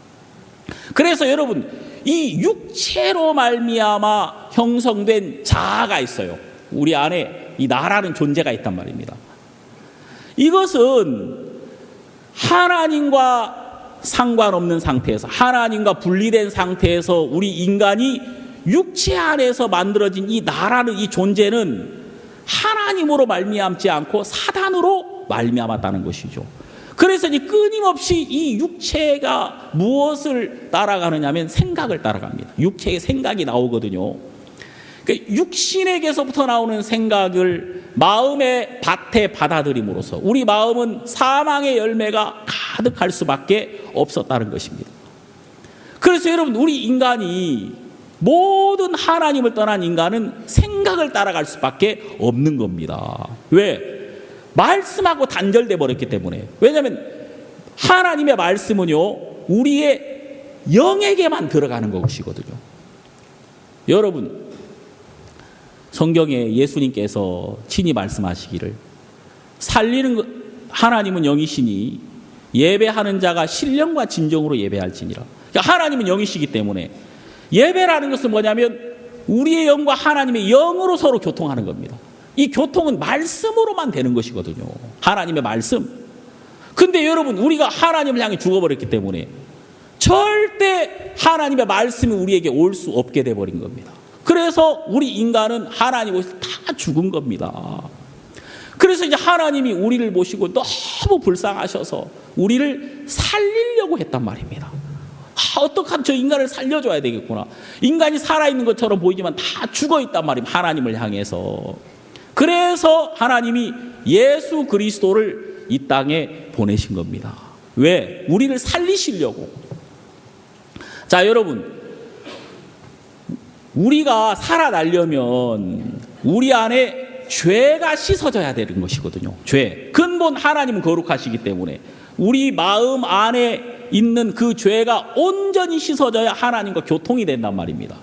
그래서 여러분 이 육체로 말미암아 형성된 자아가 있어요. 우리 안에 이 나라는 존재가 있단 말입니다. 이것은 하나님과 상관없는 상태에서 하나님과 분리된 상태에서 우리 인간이 육체 안에서 만들어진 이 나라는 이 존재는 하나님으로 말미암지 않고 사단으로 말미암았다는 것이죠. 그래서 이제 끊임없이 이 육체가 무엇을 따라가느냐면 생각을 따라갑니다. 육체의 생각이 나오거든요. 그러니까 육신에게서부터 나오는 생각을 마음의 밭에 받아들임으로써 우리 마음은 사망의 열매가 가득할 수밖에 없었다는 것입니다. 그래서 여러분 우리 인간이 모든 하나님을 떠난 인간은 생각을 따라갈 수밖에 없는 겁니다. 왜? 말씀하고 단절돼 버렸기 때문에. 왜냐하면 하나님의 말씀은요 우리의 영에게만 들어가는 것이거든요. 여러분, 성경에 예수님께서 친히 말씀하시기를 살리는 것, 하나님은 영이시니 예배하는 자가 신령과 진정으로 예배할지니라. 그러니까 하나님은 영이시기 때문에 예배라는 것은 뭐냐면 우리의 영과 하나님의 영으로 서로 교통하는 겁니다. 이 교통은 말씀으로만 되는 것이거든요. 하나님의 말씀. 근데 여러분, 우리가 하나님을 향해 죽어버렸기 때문에 절대 하나님의 말씀이 우리에게 올 수 없게 돼버린 겁니다. 그래서 우리 인간은 하나님 옷을 다 죽은 겁니다. 그래서 이제 하나님이 우리를 보시고 너무 불쌍하셔서 우리를 살리려고 했단 말입니다. 아, 어떡하면 저 인간을 살려줘야 되겠구나. 인간이 살아있는 것처럼 보이지만 다 죽어있단 말입니다. 하나님을 향해서. 그래서 하나님이 예수 그리스도를 이 땅에 보내신 겁니다. 왜? 우리를 살리시려고. 자, 여러분, 우리가 살아나려면 우리 안에 죄가 씻어져야 되는 것이거든요. 죄. 근본 하나님은 거룩하시기 때문에 우리 마음 안에 있는 그 죄가 온전히 씻어져야 하나님과 교통이 된단 말입니다.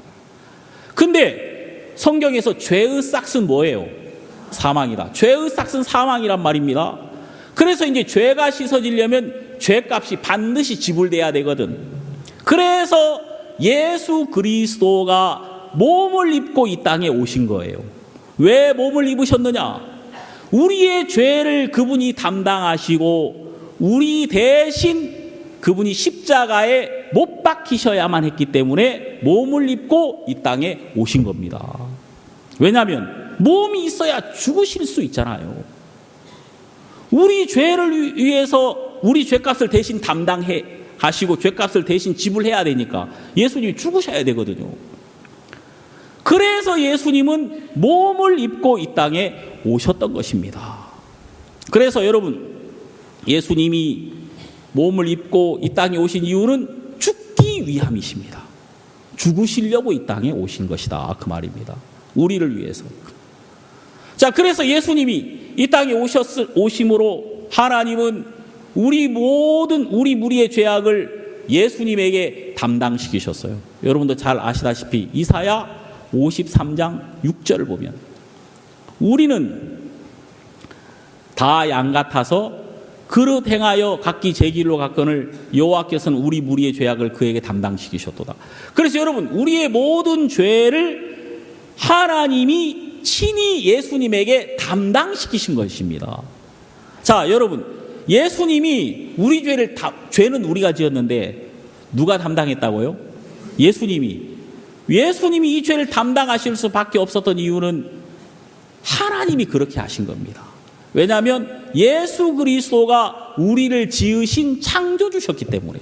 근데 성경에서 죄의 싹은 뭐예요? 사망이다. 죄의 싹은 사망이란 말입니다. 그래서 이제 죄가 씻어지려면 죄값이 반드시 지불돼야 되거든. 그래서 예수 그리스도가 몸을 입고 이 땅에 오신 거예요. 왜 몸을 입으셨느냐? 우리의 죄를 그분이 담당하시고 우리 대신 그분이 십자가에 못 박히셔야만 했기 때문에 몸을 입고 이 땅에 오신 겁니다. 왜냐하면 몸이 있어야 죽으실 수 있잖아요. 우리 죄를 위해서 우리 죄값을 대신 담당해 하시고 죄값을 대신 지불해야 되니까 예수님이 죽으셔야 되거든요. 그래서 예수님은 몸을 입고 이 땅에 오셨던 것입니다. 그래서 여러분, 예수님이 몸을 입고 이 땅에 오신 이유는 죽기 위함이십니다. 죽으시려고 이 땅에 오신 것이다, 그 말입니다. 우리를 위해서. 자, 그래서 예수님이 이 땅에 오셨을, 오심으로 하나님은 우리 모든 우리 무리의 죄악을 예수님에게 담당시키셨어요. 여러분도 잘 아시다시피 이사야 오십삼 장 육 절을 보면 우리는 다 양 같아서 그릇 행하여 각기 제 길로 갔거늘 여호와께서는 우리 무리의 죄악을 그에게 담당시키셨도다. 그래서 여러분, 우리의 모든 죄를 하나님이 친히 예수님에게 담당시키신 것입니다. 자, 여러분, 예수님이 우리 죄를 다, 죄는 우리가 지었는데 누가 담당했다고요? 예수님이. 예수님이 이 죄를 담당하실 수밖에 없었던 이유는 하나님이 그렇게 하신 겁니다. 왜냐하면 예수 그리스도가 우리를 지으신 창조주셨기 때문에.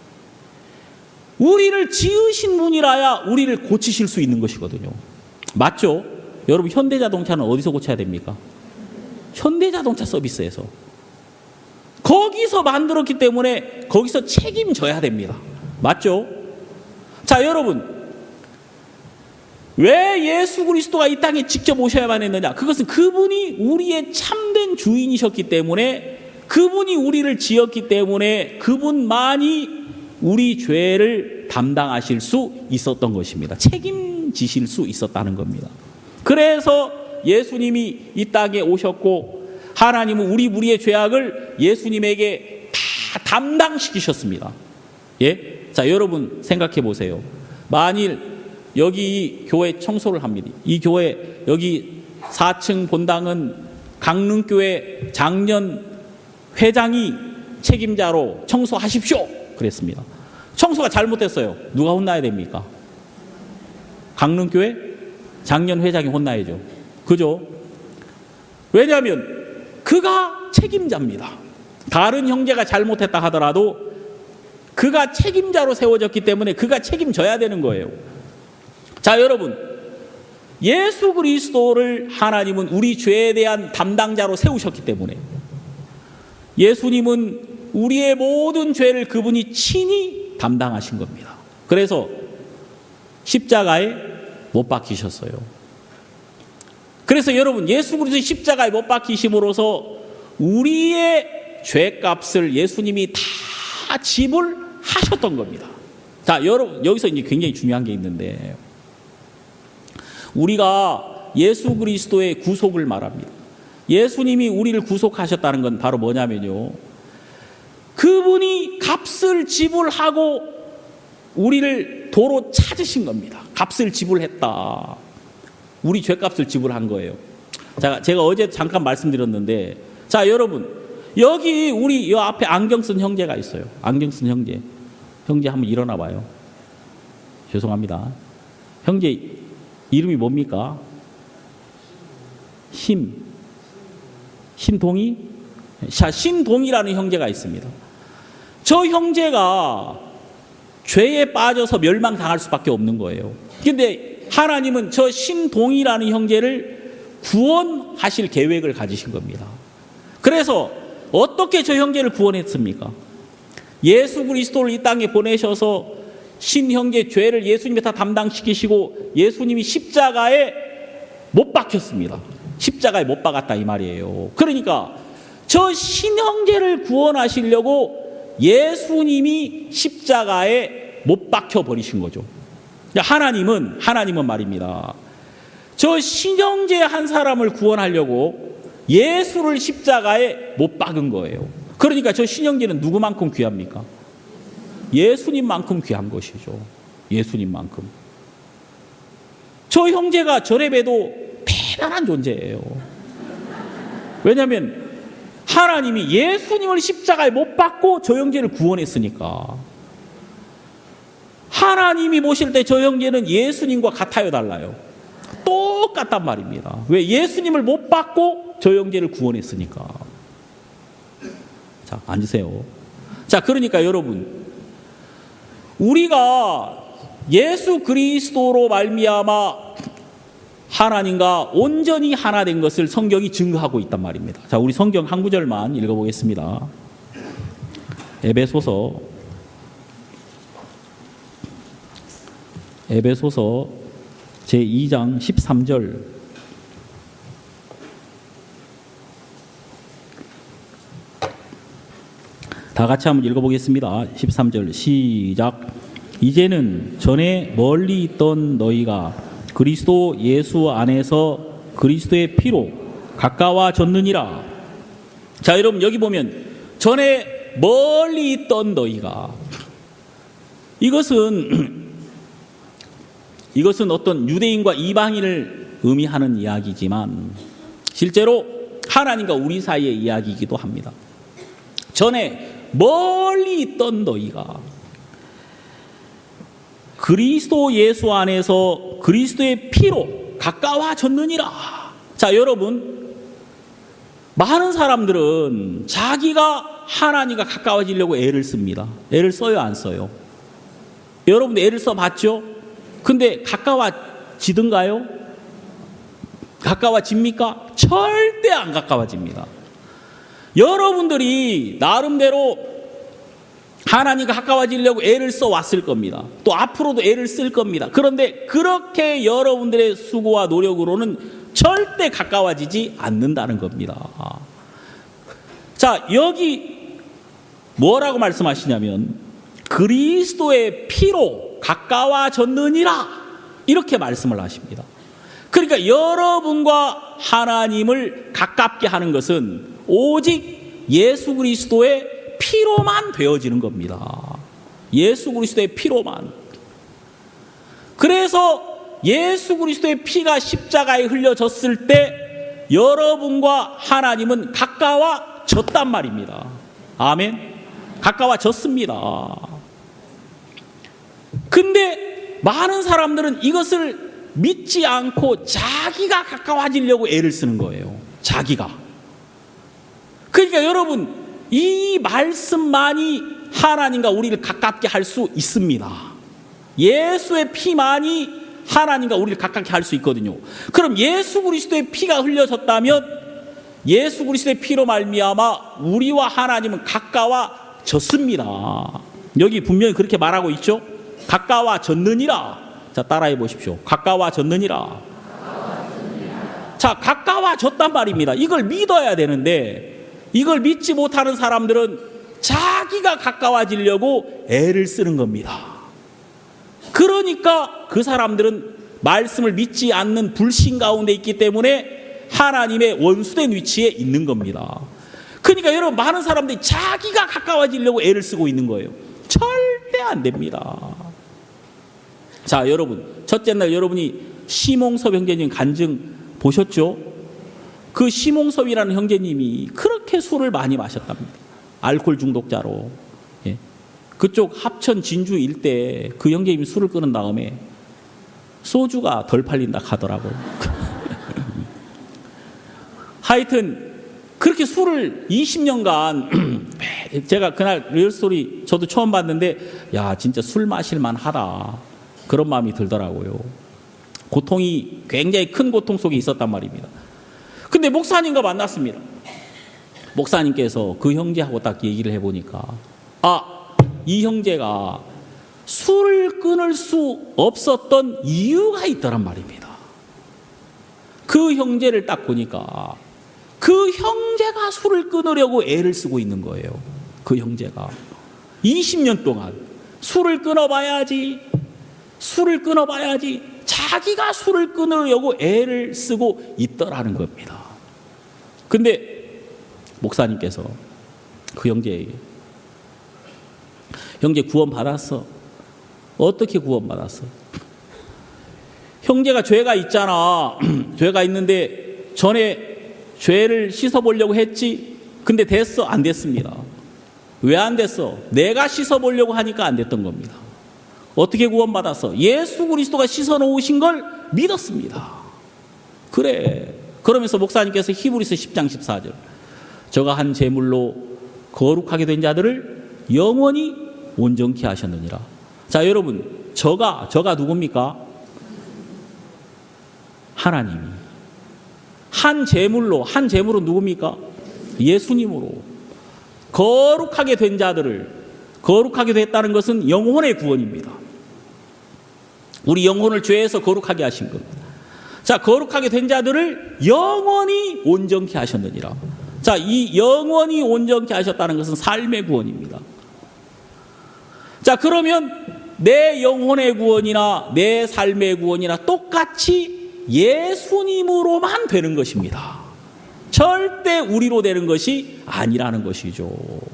우리를 지으신 분이라야 우리를 고치실 수 있는 것이거든요. 맞죠? 여러분, 현대자동차는 어디서 고쳐야 됩니까? 현대자동차 서비스에서. 거기서 만들었기 때문에 거기서 책임져야 됩니다. 맞죠? 자, 여러분, 왜 예수 그리스도가 이 땅에 직접 오셔야만 했느냐? 그것은 그분이 우리의 참된 주인이셨기 때문에, 그분이 우리를 지었기 때문에 그분만이 우리 죄를 담당하실 수 있었던 것입니다. 책임지실 수 있었다는 겁니다. 그래서 예수님이 이 땅에 오셨고 하나님은 우리 무리의 죄악을 예수님에게 다 담당시키셨습니다. 예? 자, 여러분 생각해 보세요. 만일 여기 이 교회 청소를 합니다. 이 교회 여기 사 층 본당은 강릉교회 장년 회장이 책임자로 청소하십시오 그랬습니다. 청소가 잘못됐어요. 누가 혼나야 됩니까? 강릉교회 장년 회장이 혼나야죠. 그죠? 왜냐하면 그가 책임자입니다. 다른 형제가 잘못했다 하더라도 그가 책임자로 세워졌기 때문에 그가 책임져야 되는 거예요. 자, 여러분, 예수 그리스도를 하나님은 우리 죄에 대한 담당자로 세우셨기 때문에 예수님은 우리의 모든 죄를 그분이 친히 담당하신 겁니다. 그래서 십자가에 못 박히셨어요. 그래서 여러분, 예수 그리스도의 십자가에 못 박히심으로써 우리의 죄값을 예수님이 다 지불하셨던 겁니다. 자, 여러분, 여기서 이제 굉장히 중요한 게 있는데, 우리가 예수 그리스도의 구속을 말합니다. 예수님이 우리를 구속하셨다는 건 바로 뭐냐면요, 그분이 값을 지불하고 우리를 도로 찾으신 겁니다. 값을 지불했다. 우리 죄값을 지불한 거예요. 자, 제가 어제 잠깐 말씀드렸는데, 자, 여러분, 여기 우리 요 앞에 안경 쓴 형제가 있어요. 안경 쓴 형제. 형제 한번 일어나 봐요. 죄송합니다. 형제 이름이 뭡니까? 심. 심동희? 자, 신동희라는 형제가 있습니다. 저 형제가 죄에 빠져서 멸망당할 수밖에 없는 거예요. 근데 하나님은 저 신동희라는 형제를 구원하실 계획을 가지신 겁니다. 그래서 어떻게 저 형제를 구원했습니까? 예수 그리스도를 이 땅에 보내셔서 신형제 죄를 예수님이 다 담당시키시고 예수님이 십자가에 못 박혔습니다. 십자가에 못 박았다 이 말이에요. 그러니까 저 신형제를 구원하시려고 예수님이 십자가에 못 박혀 버리신 거죠. 하나님은 하나님은 말입니다, 저 신형제 한 사람을 구원하려고 예수를 십자가에 못 박은 거예요. 그러니까 저 신형제는 누구만큼 귀합니까? 예수님만큼 귀한 것이죠. 예수님만큼. 저 형제가 저래 봬도 대단한 존재예요. 왜냐하면 하나님이 예수님을 십자가에 못 박고 저 형제를 구원했으니까. 하나님이 보실 때 저 형제는 예수님과 같아요, 달라요? 똑같단 말입니다. 왜? 예수님을 못 박고 저 형제를 구원했으니까. 자, 앉으세요. 자, 그러니까 여러분, 우리가 예수 그리스도로 말미암아 하나님과 온전히 하나 된 것을 성경이 증거하고 있단 말입니다. 자, 우리 성경 한 구절만 읽어보겠습니다. 에베소서 에베소서 제이 장 십삼 절. 다 같이 한번 읽어보겠습니다. 십삼 절 시작. 이제는 전에 멀리 있던 너희가 그리스도 예수 안에서 그리스도의 피로 가까워졌느니라. 자, 여러분 여기 보면 전에 멀리 있던 너희가, 이것은 이것은 어떤 유대인과 이방인을 의미하는 이야기지만 실제로 하나님과 우리 사이의 이야기이기도 합니다. 전에 멀리 있던 너희가 그리스도 예수 안에서 그리스도의 피로 가까워졌느니라. 자, 여러분, 많은 사람들은 자기가 하나님과 가까워지려고 애를 씁니다. 애를 써요, 안 써요? 여러분도 애를 써봤죠? 근데 가까워지든가요? 가까워집니까? 절대 안 가까워집니다. 여러분들이 나름대로 하나님과 가까워지려고 애를 써왔을 겁니다. 또 앞으로도 애를 쓸 겁니다. 그런데 그렇게 여러분들의 수고와 노력으로는 절대 가까워지지 않는다는 겁니다. 자, 여기 뭐라고 말씀하시냐면 그리스도의 피로 가까워졌느니라, 이렇게 말씀을 하십니다. 그러니까 여러분과 하나님을 가깝게 하는 것은 오직 예수 그리스도의 피로만 되어지는 겁니다. 예수 그리스도의 피로만. 그래서 예수 그리스도의 피가 십자가에 흘려졌을 때 여러분과 하나님은 가까워졌단 말입니다. 아멘. 가까워졌습니다. 근데 많은 사람들은 이것을 믿지 않고 자기가 가까워지려고 애를 쓰는 거예요. 자기가. 그러니까 여러분, 이 말씀만이 하나님과 우리를 가깝게 할 수 있습니다. 예수의 피만이 하나님과 우리를 가깝게 할 수 있거든요. 그럼 예수 그리스도의 피가 흘려졌다면 예수 그리스도의 피로 말미암아 우리와 하나님은 가까워졌습니다. 여기 분명히 그렇게 말하고 있죠. 가까워졌느니라. 자, 따라해 보십시오. 가까워졌느니라. 자, 가까워졌단 말입니다. 이걸 믿어야 되는데 이걸 믿지 못하는 사람들은 자기가 가까워지려고 애를 쓰는 겁니다. 그러니까 그 사람들은 말씀을 믿지 않는 불신 가운데 있기 때문에 하나님의 원수된 위치에 있는 겁니다. 그러니까 여러분, 많은 사람들이 자기가 가까워지려고 애를 쓰고 있는 거예요. 절대 안 됩니다. 자, 여러분, 첫째 날 여러분이 심홍섭 형제님 간증 보셨죠? 그 심홍섭이라는 형제님이 그렇게 술을 많이 마셨답니다. 알코올 중독자로. 예. 그쪽 합천 진주 일대에 그 형제님이 술을 끊은 다음에 소주가 덜 팔린다 하더라고요. 하여튼 그렇게 술을 이십 년간 제가 그날 리얼스토리 저도 처음 봤는데, 야, 진짜 술 마실만 하다, 그런 마음이 들더라고요. 고통이 굉장히 큰 고통 속에 있었단 말입니다. 근데 목사님과 만났습니다. 목사님께서 그 형제하고 딱 얘기를 해보니까, 아, 이 형제가 술을 끊을 수 없었던 이유가 있더란 말입니다. 그 형제를 딱 보니까 그 형제가 술을 끊으려고 애를 쓰고 있는 거예요. 그 형제가 이십 년 동안 술을 끊어봐야지, 술을 끊어봐야지, 자기가 술을 끊으려고 애를 쓰고 있더라는 겁니다. 근데 목사님께서 그 형제에게, 형제 구원 받았어. 어떻게 구원 받았어? 형제가 죄가 있잖아. 죄가 있는데 전에 죄를 씻어보려고 했지. 근데 됐어? 안 됐습니다. 왜 안 됐어? 내가 씻어보려고 하니까 안 됐던 겁니다. 어떻게 구원받았어? 예수 그리스도가 씻어놓으신 걸 믿었습니다. 그래. 그러면서 목사님께서 히브리서 십 장 십사 절, 저가 한 제물로 거룩하게 된 자들을 영원히 온전케 하셨느니라. 자, 여러분, 저가 저가 누굽니까? 하나님이. 한 제물로, 한 제물은 누굽니까? 예수님으로 거룩하게 된 자들을, 거룩하게 됐다는 것은 영혼의 구원입니다. 우리 영혼을 죄에서 거룩하게 하신 겁니다. 자, 거룩하게 된 자들을 영원히 온전케 하셨느니라. 자, 이 영원히 온전케 하셨다는 것은 삶의 구원입니다. 자, 그러면 내 영혼의 구원이나 내 삶의 구원이나 똑같이 예수님으로만 되는 것입니다. 절대 우리로 되는 것이 아니라는 것이죠.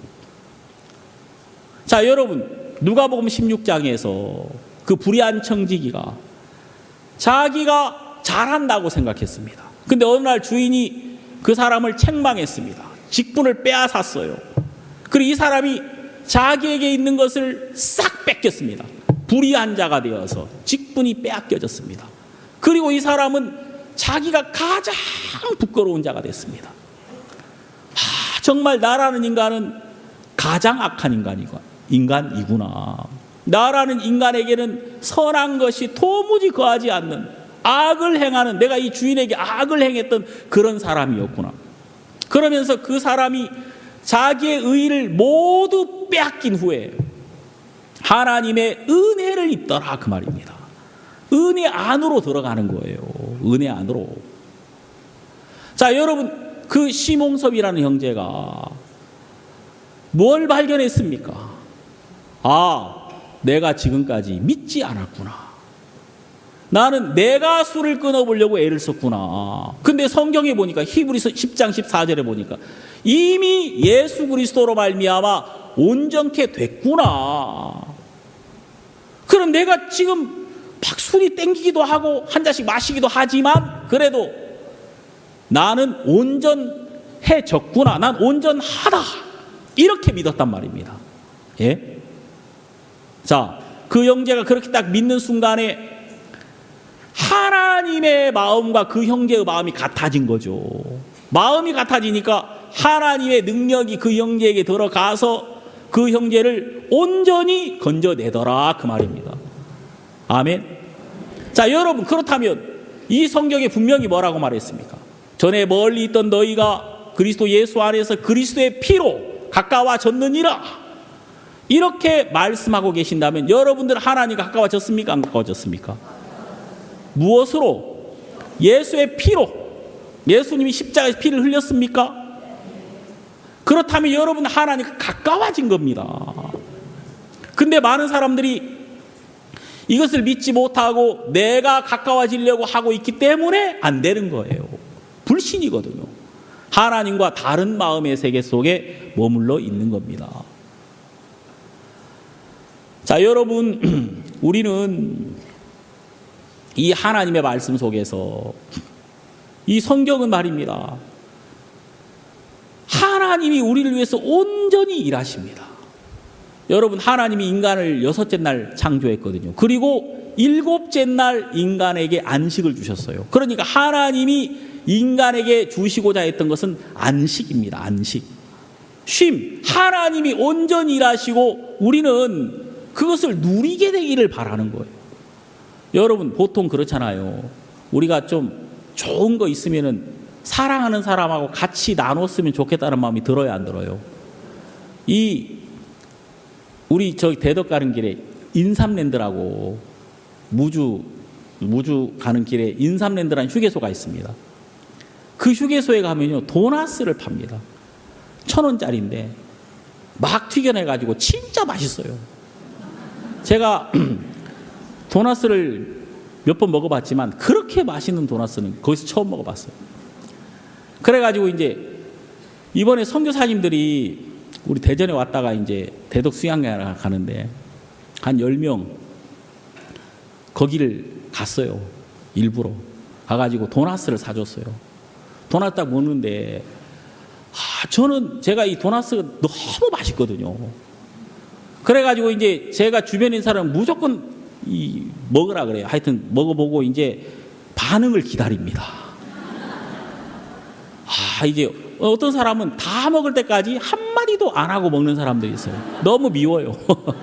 자, 여러분, 누가복음 십육 장에서 그 불의한 청지기가 자기가 잘한다고 생각했습니다. 근데 어느 날 주인이 그 사람을 책망했습니다. 직분을 빼앗았어요. 그리고 이 사람이 자기에게 있는 것을 싹 뺏겼습니다. 불의한 자가 되어서 직분이 빼앗겨졌습니다. 그리고 이 사람은 자기가 가장 부끄러운 자가 됐습니다. 아, 정말 나라는 인간은 가장 악한 인간이고, 인간이구나. 나라는 인간에게는 선한 것이 도무지 거하지 않는, 악을 행하는, 내가 이 주인에게 악을 행했던 그런 사람이었구나. 그러면서 그 사람이 자기의 의를 모두 빼앗긴 후에 하나님의 은혜를 입더라, 그 말입니다. 은혜 안으로 들어가는 거예요. 은혜 안으로. 자, 여러분, 그 심홍섭이라는 형제가 뭘 발견했습니까? 아, 내가 지금까지 믿지 않았구나. 나는 내가 술을 끊어보려고 애를 썼구나. 근데 성경에 보니까 히브리서 십 장 십사 절에 보니까 이미 예수 그리스도로 말미암아 온전케 됐구나. 그럼 내가 지금 막 술이 땡기기도 하고 한 잔씩 마시기도 하지만 그래도 나는 온전해졌구나. 난 온전하다. 이렇게 믿었단 말입니다. 예? 자, 그 형제가 그렇게 딱 믿는 순간에 하나님의 마음과 그 형제의 마음이 같아진 거죠. 마음이 같아지니까 하나님의 능력이 그 형제에게 들어가서 그 형제를 온전히 건져내더라, 그 말입니다. 아멘. 자, 여러분, 그렇다면 이 성경에 분명히 뭐라고 말했습니까? 전에 멀리 있던 너희가 그리스도 예수 안에서 그리스도의 피로 가까워졌느니라. 이렇게 말씀하고 계신다면 여러분들 하나님과 가까워졌습니까? 안 가까워졌습니까? 무엇으로? 예수의 피로. 예수님이 십자가에서 피를 흘렸습니까? 그렇다면 여러분 하나님과 가까워진 겁니다. 근데 많은 사람들이 이것을 믿지 못하고 내가 가까워지려고 하고 있기 때문에 안 되는 거예요. 불신이거든요. 하나님과 다른 마음의 세계 속에 머물러 있는 겁니다. 자, 여러분, 우리는 이 하나님의 말씀 속에서 이 성경은 말입니다. 하나님이 우리를 위해서 온전히 일하십니다. 여러분, 하나님이 인간을 여섯째 날 창조했거든요. 그리고 일곱째 날 인간에게 안식을 주셨어요. 그러니까 하나님이 인간에게 주시고자 했던 것은 안식입니다. 안식. 쉼. 하나님이 온전히 일하시고 우리는 그것을 누리게 되기를 바라는 거예요. 여러분, 보통 그렇잖아요. 우리가 좀 좋은 거 있으면은 사랑하는 사람하고 같이 나눴으면 좋겠다는 마음이 들어야 안 들어요? 이 우리 저기 대덕 가는 길에 인삼랜드라고 무주 무주 가는 길에 인삼랜드라는 휴게소가 있습니다. 그 휴게소에 가면요 도나스를 팝니다. 천 원짜리인데 막 튀겨내가지고 진짜 맛있어요. 제가 도나스를 몇 번 먹어봤지만 그렇게 맛있는 도나스는 거기서 처음 먹어봤어요. 그래가지고 이제 이번에 선교사님들이 우리 대전에 왔다가 이제 대덕 수양회를 가는데 한 열 명 거기를 갔어요. 일부러. 가가지고 도나스를 사줬어요. 도나스 딱 먹는데 아, 저는 제가 이 도나스가 너무 맛있거든요. 그래가지고 이제 제가 주변에 있는 사람은 무조건 이 먹으라 그래요. 하여튼 먹어보고 이제 반응을 기다립니다. 아, 이제 어떤 사람은 다 먹을 때까지 한마디도 안 하고 먹는 사람들이 있어요. 너무 미워요.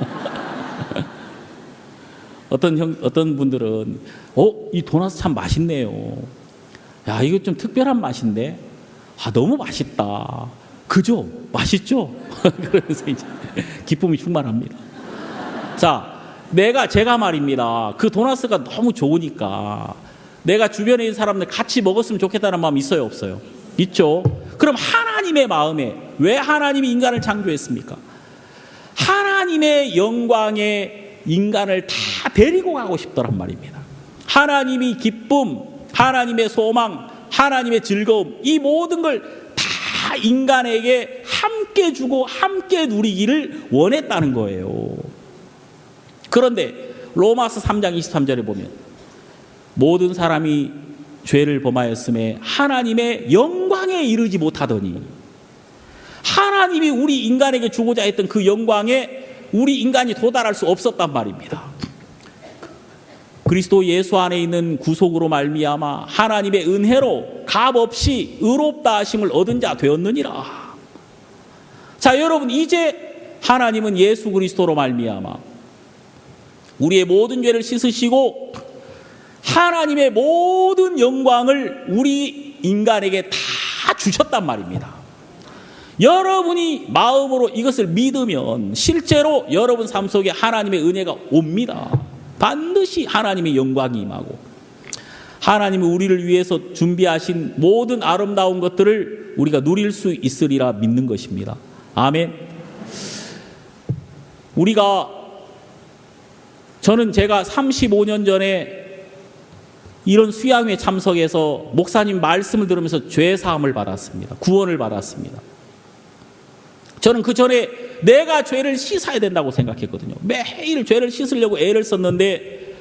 어떤 형, 어떤 분들은, 어, 이 도나스 참 맛있네요. 야, 이거 좀 특별한 맛인데? 아, 너무 맛있다. 그죠? 맛있죠? 그러면서 이제 기쁨이 충만합니다. 자, 내가, 제가 말입니다. 그 도나스가 너무 좋으니까 내가 주변에 있는 사람들 같이 먹었으면 좋겠다는 마음이 있어요, 없어요? 있죠. 그럼 하나님의 마음에 왜 하나님이 인간을 창조했습니까? 하나님의 영광에 인간을 다 데리고 가고 싶더란 말입니다. 하나님이 기쁨, 하나님의 소망, 하나님의 즐거움, 이 모든 걸 다 인간에게 함께 주고 함께 누리기를 원했다는 거예요. 그런데 로마서 삼 장 이십삼 절에 보면 모든 사람이 죄를 범하였음에 하나님의 영광에 이르지 못하더니, 하나님이 우리 인간에게 주고자 했던 그 영광에 우리 인간이 도달할 수 없었단 말입니다. 그리스도 예수 안에 있는 구속으로 말미암아 하나님의 은혜로 값없이 의롭다 하심을 얻은 자 되었느니라. 자, 여러분, 이제 하나님은 예수 그리스도로 말미암아 우리의 모든 죄를 씻으시고 하나님의 모든 영광을 우리 인간에게 다 주셨단 말입니다. 여러분이 마음으로 이것을 믿으면 실제로 여러분 삶 속에 하나님의 은혜가 옵니다. 반드시 하나님의 영광이 임하고 하나님이 우리를 위해서 준비하신 모든 아름다운 것들을 우리가 누릴 수 있으리라 믿는 것입니다. 아멘. 우리가, 저는 제가 삼십오 년 전에 이런 수양회 참석해서 목사님 말씀을 들으면서 죄 사함을 받았습니다. 구원을 받았습니다. 저는 그 전에 내가 죄를 씻어야 된다고 생각했거든요. 매일 죄를 씻으려고 애를 썼는데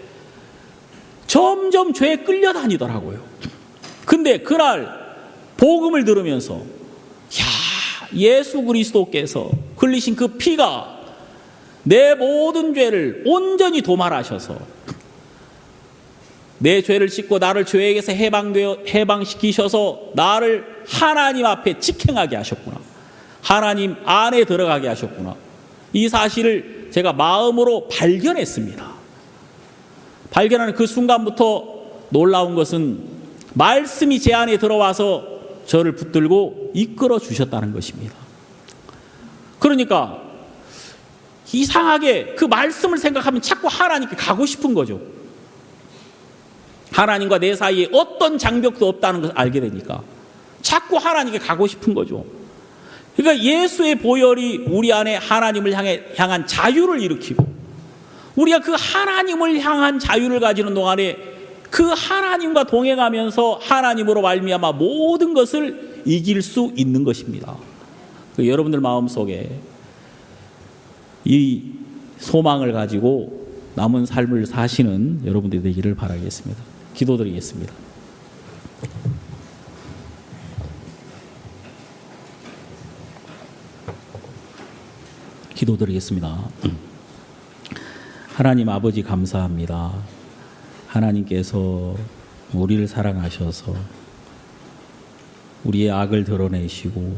점점 죄에 끌려다니더라고요. 근데 그날 복음을 들으면서 야, 예수 그리스도께서 흘리신 그 피가 내 모든 죄를 온전히 도말하셔서 내 죄를 씻고 나를 죄에게서 해방되어 해방시키셔서 나를 하나님 앞에 직행하게 하셨구나. 하나님 안에 들어가게 하셨구나. 이 사실을 제가 마음으로 발견했습니다. 발견하는 그 순간부터 놀라운 것은 말씀이 제 안에 들어와서 저를 붙들고 이끌어 주셨다는 것입니다. 그러니까 이상하게 그 말씀을 생각하면 자꾸 하나님께 가고 싶은 거죠. 하나님과 내 사이에 어떤 장벽도 없다는 것을 알게 되니까 자꾸 하나님께 가고 싶은 거죠. 그러니까 예수의 보혈이 우리 안에 하나님을 향해 향한 자유를 일으키고 우리가 그 하나님을 향한 자유를 가지는 동안에 그 하나님과 동행하면서 하나님으로 말미암아 모든 것을 이길 수 있는 것입니다. 그 여러분들 마음속에 이 소망을 가지고 남은 삶을 사시는 여러분들이 되기를 바라겠습니다. 기도드리겠습니다. 기도드리겠습니다. 하나님 아버지 감사합니다. 하나님께서 우리를 사랑하셔서 우리의 악을 드러내시고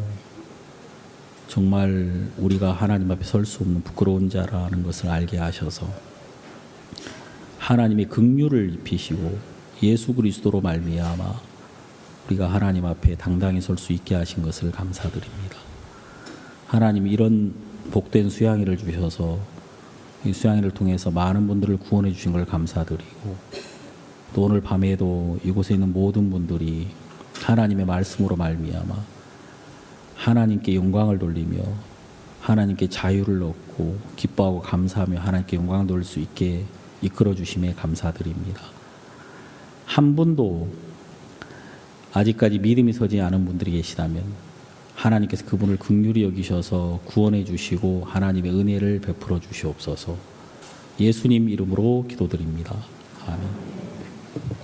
정말 우리가 하나님 앞에 설 수 없는 부끄러운 자라는 것을 알게 하셔서 하나님의 긍휼을 입히시고 예수 그리스도로 말미암아 우리가 하나님 앞에 당당히 설 수 있게 하신 것을 감사드립니다. 하나님 이런 복된 수양회를 주셔서 이 수양회를 통해서 많은 분들을 구원해 주신 걸 감사드리고 또 오늘 밤에도 이곳에 있는 모든 분들이 하나님의 말씀으로 말미암아 하나님께 영광을 돌리며 하나님께 자유를 얻고 기뻐하고 감사하며 하나님께 영광을 돌릴 수 있게 이끌어 주심에 감사드립니다. 한 분도 아직까지 믿음이 서지 않은 분들이 계시다면 하나님께서 그분을 긍휼히 여기셔서 구원해 주시고 하나님의 은혜를 베풀어 주시옵소서. 예수님 이름으로 기도드립니다. 아멘.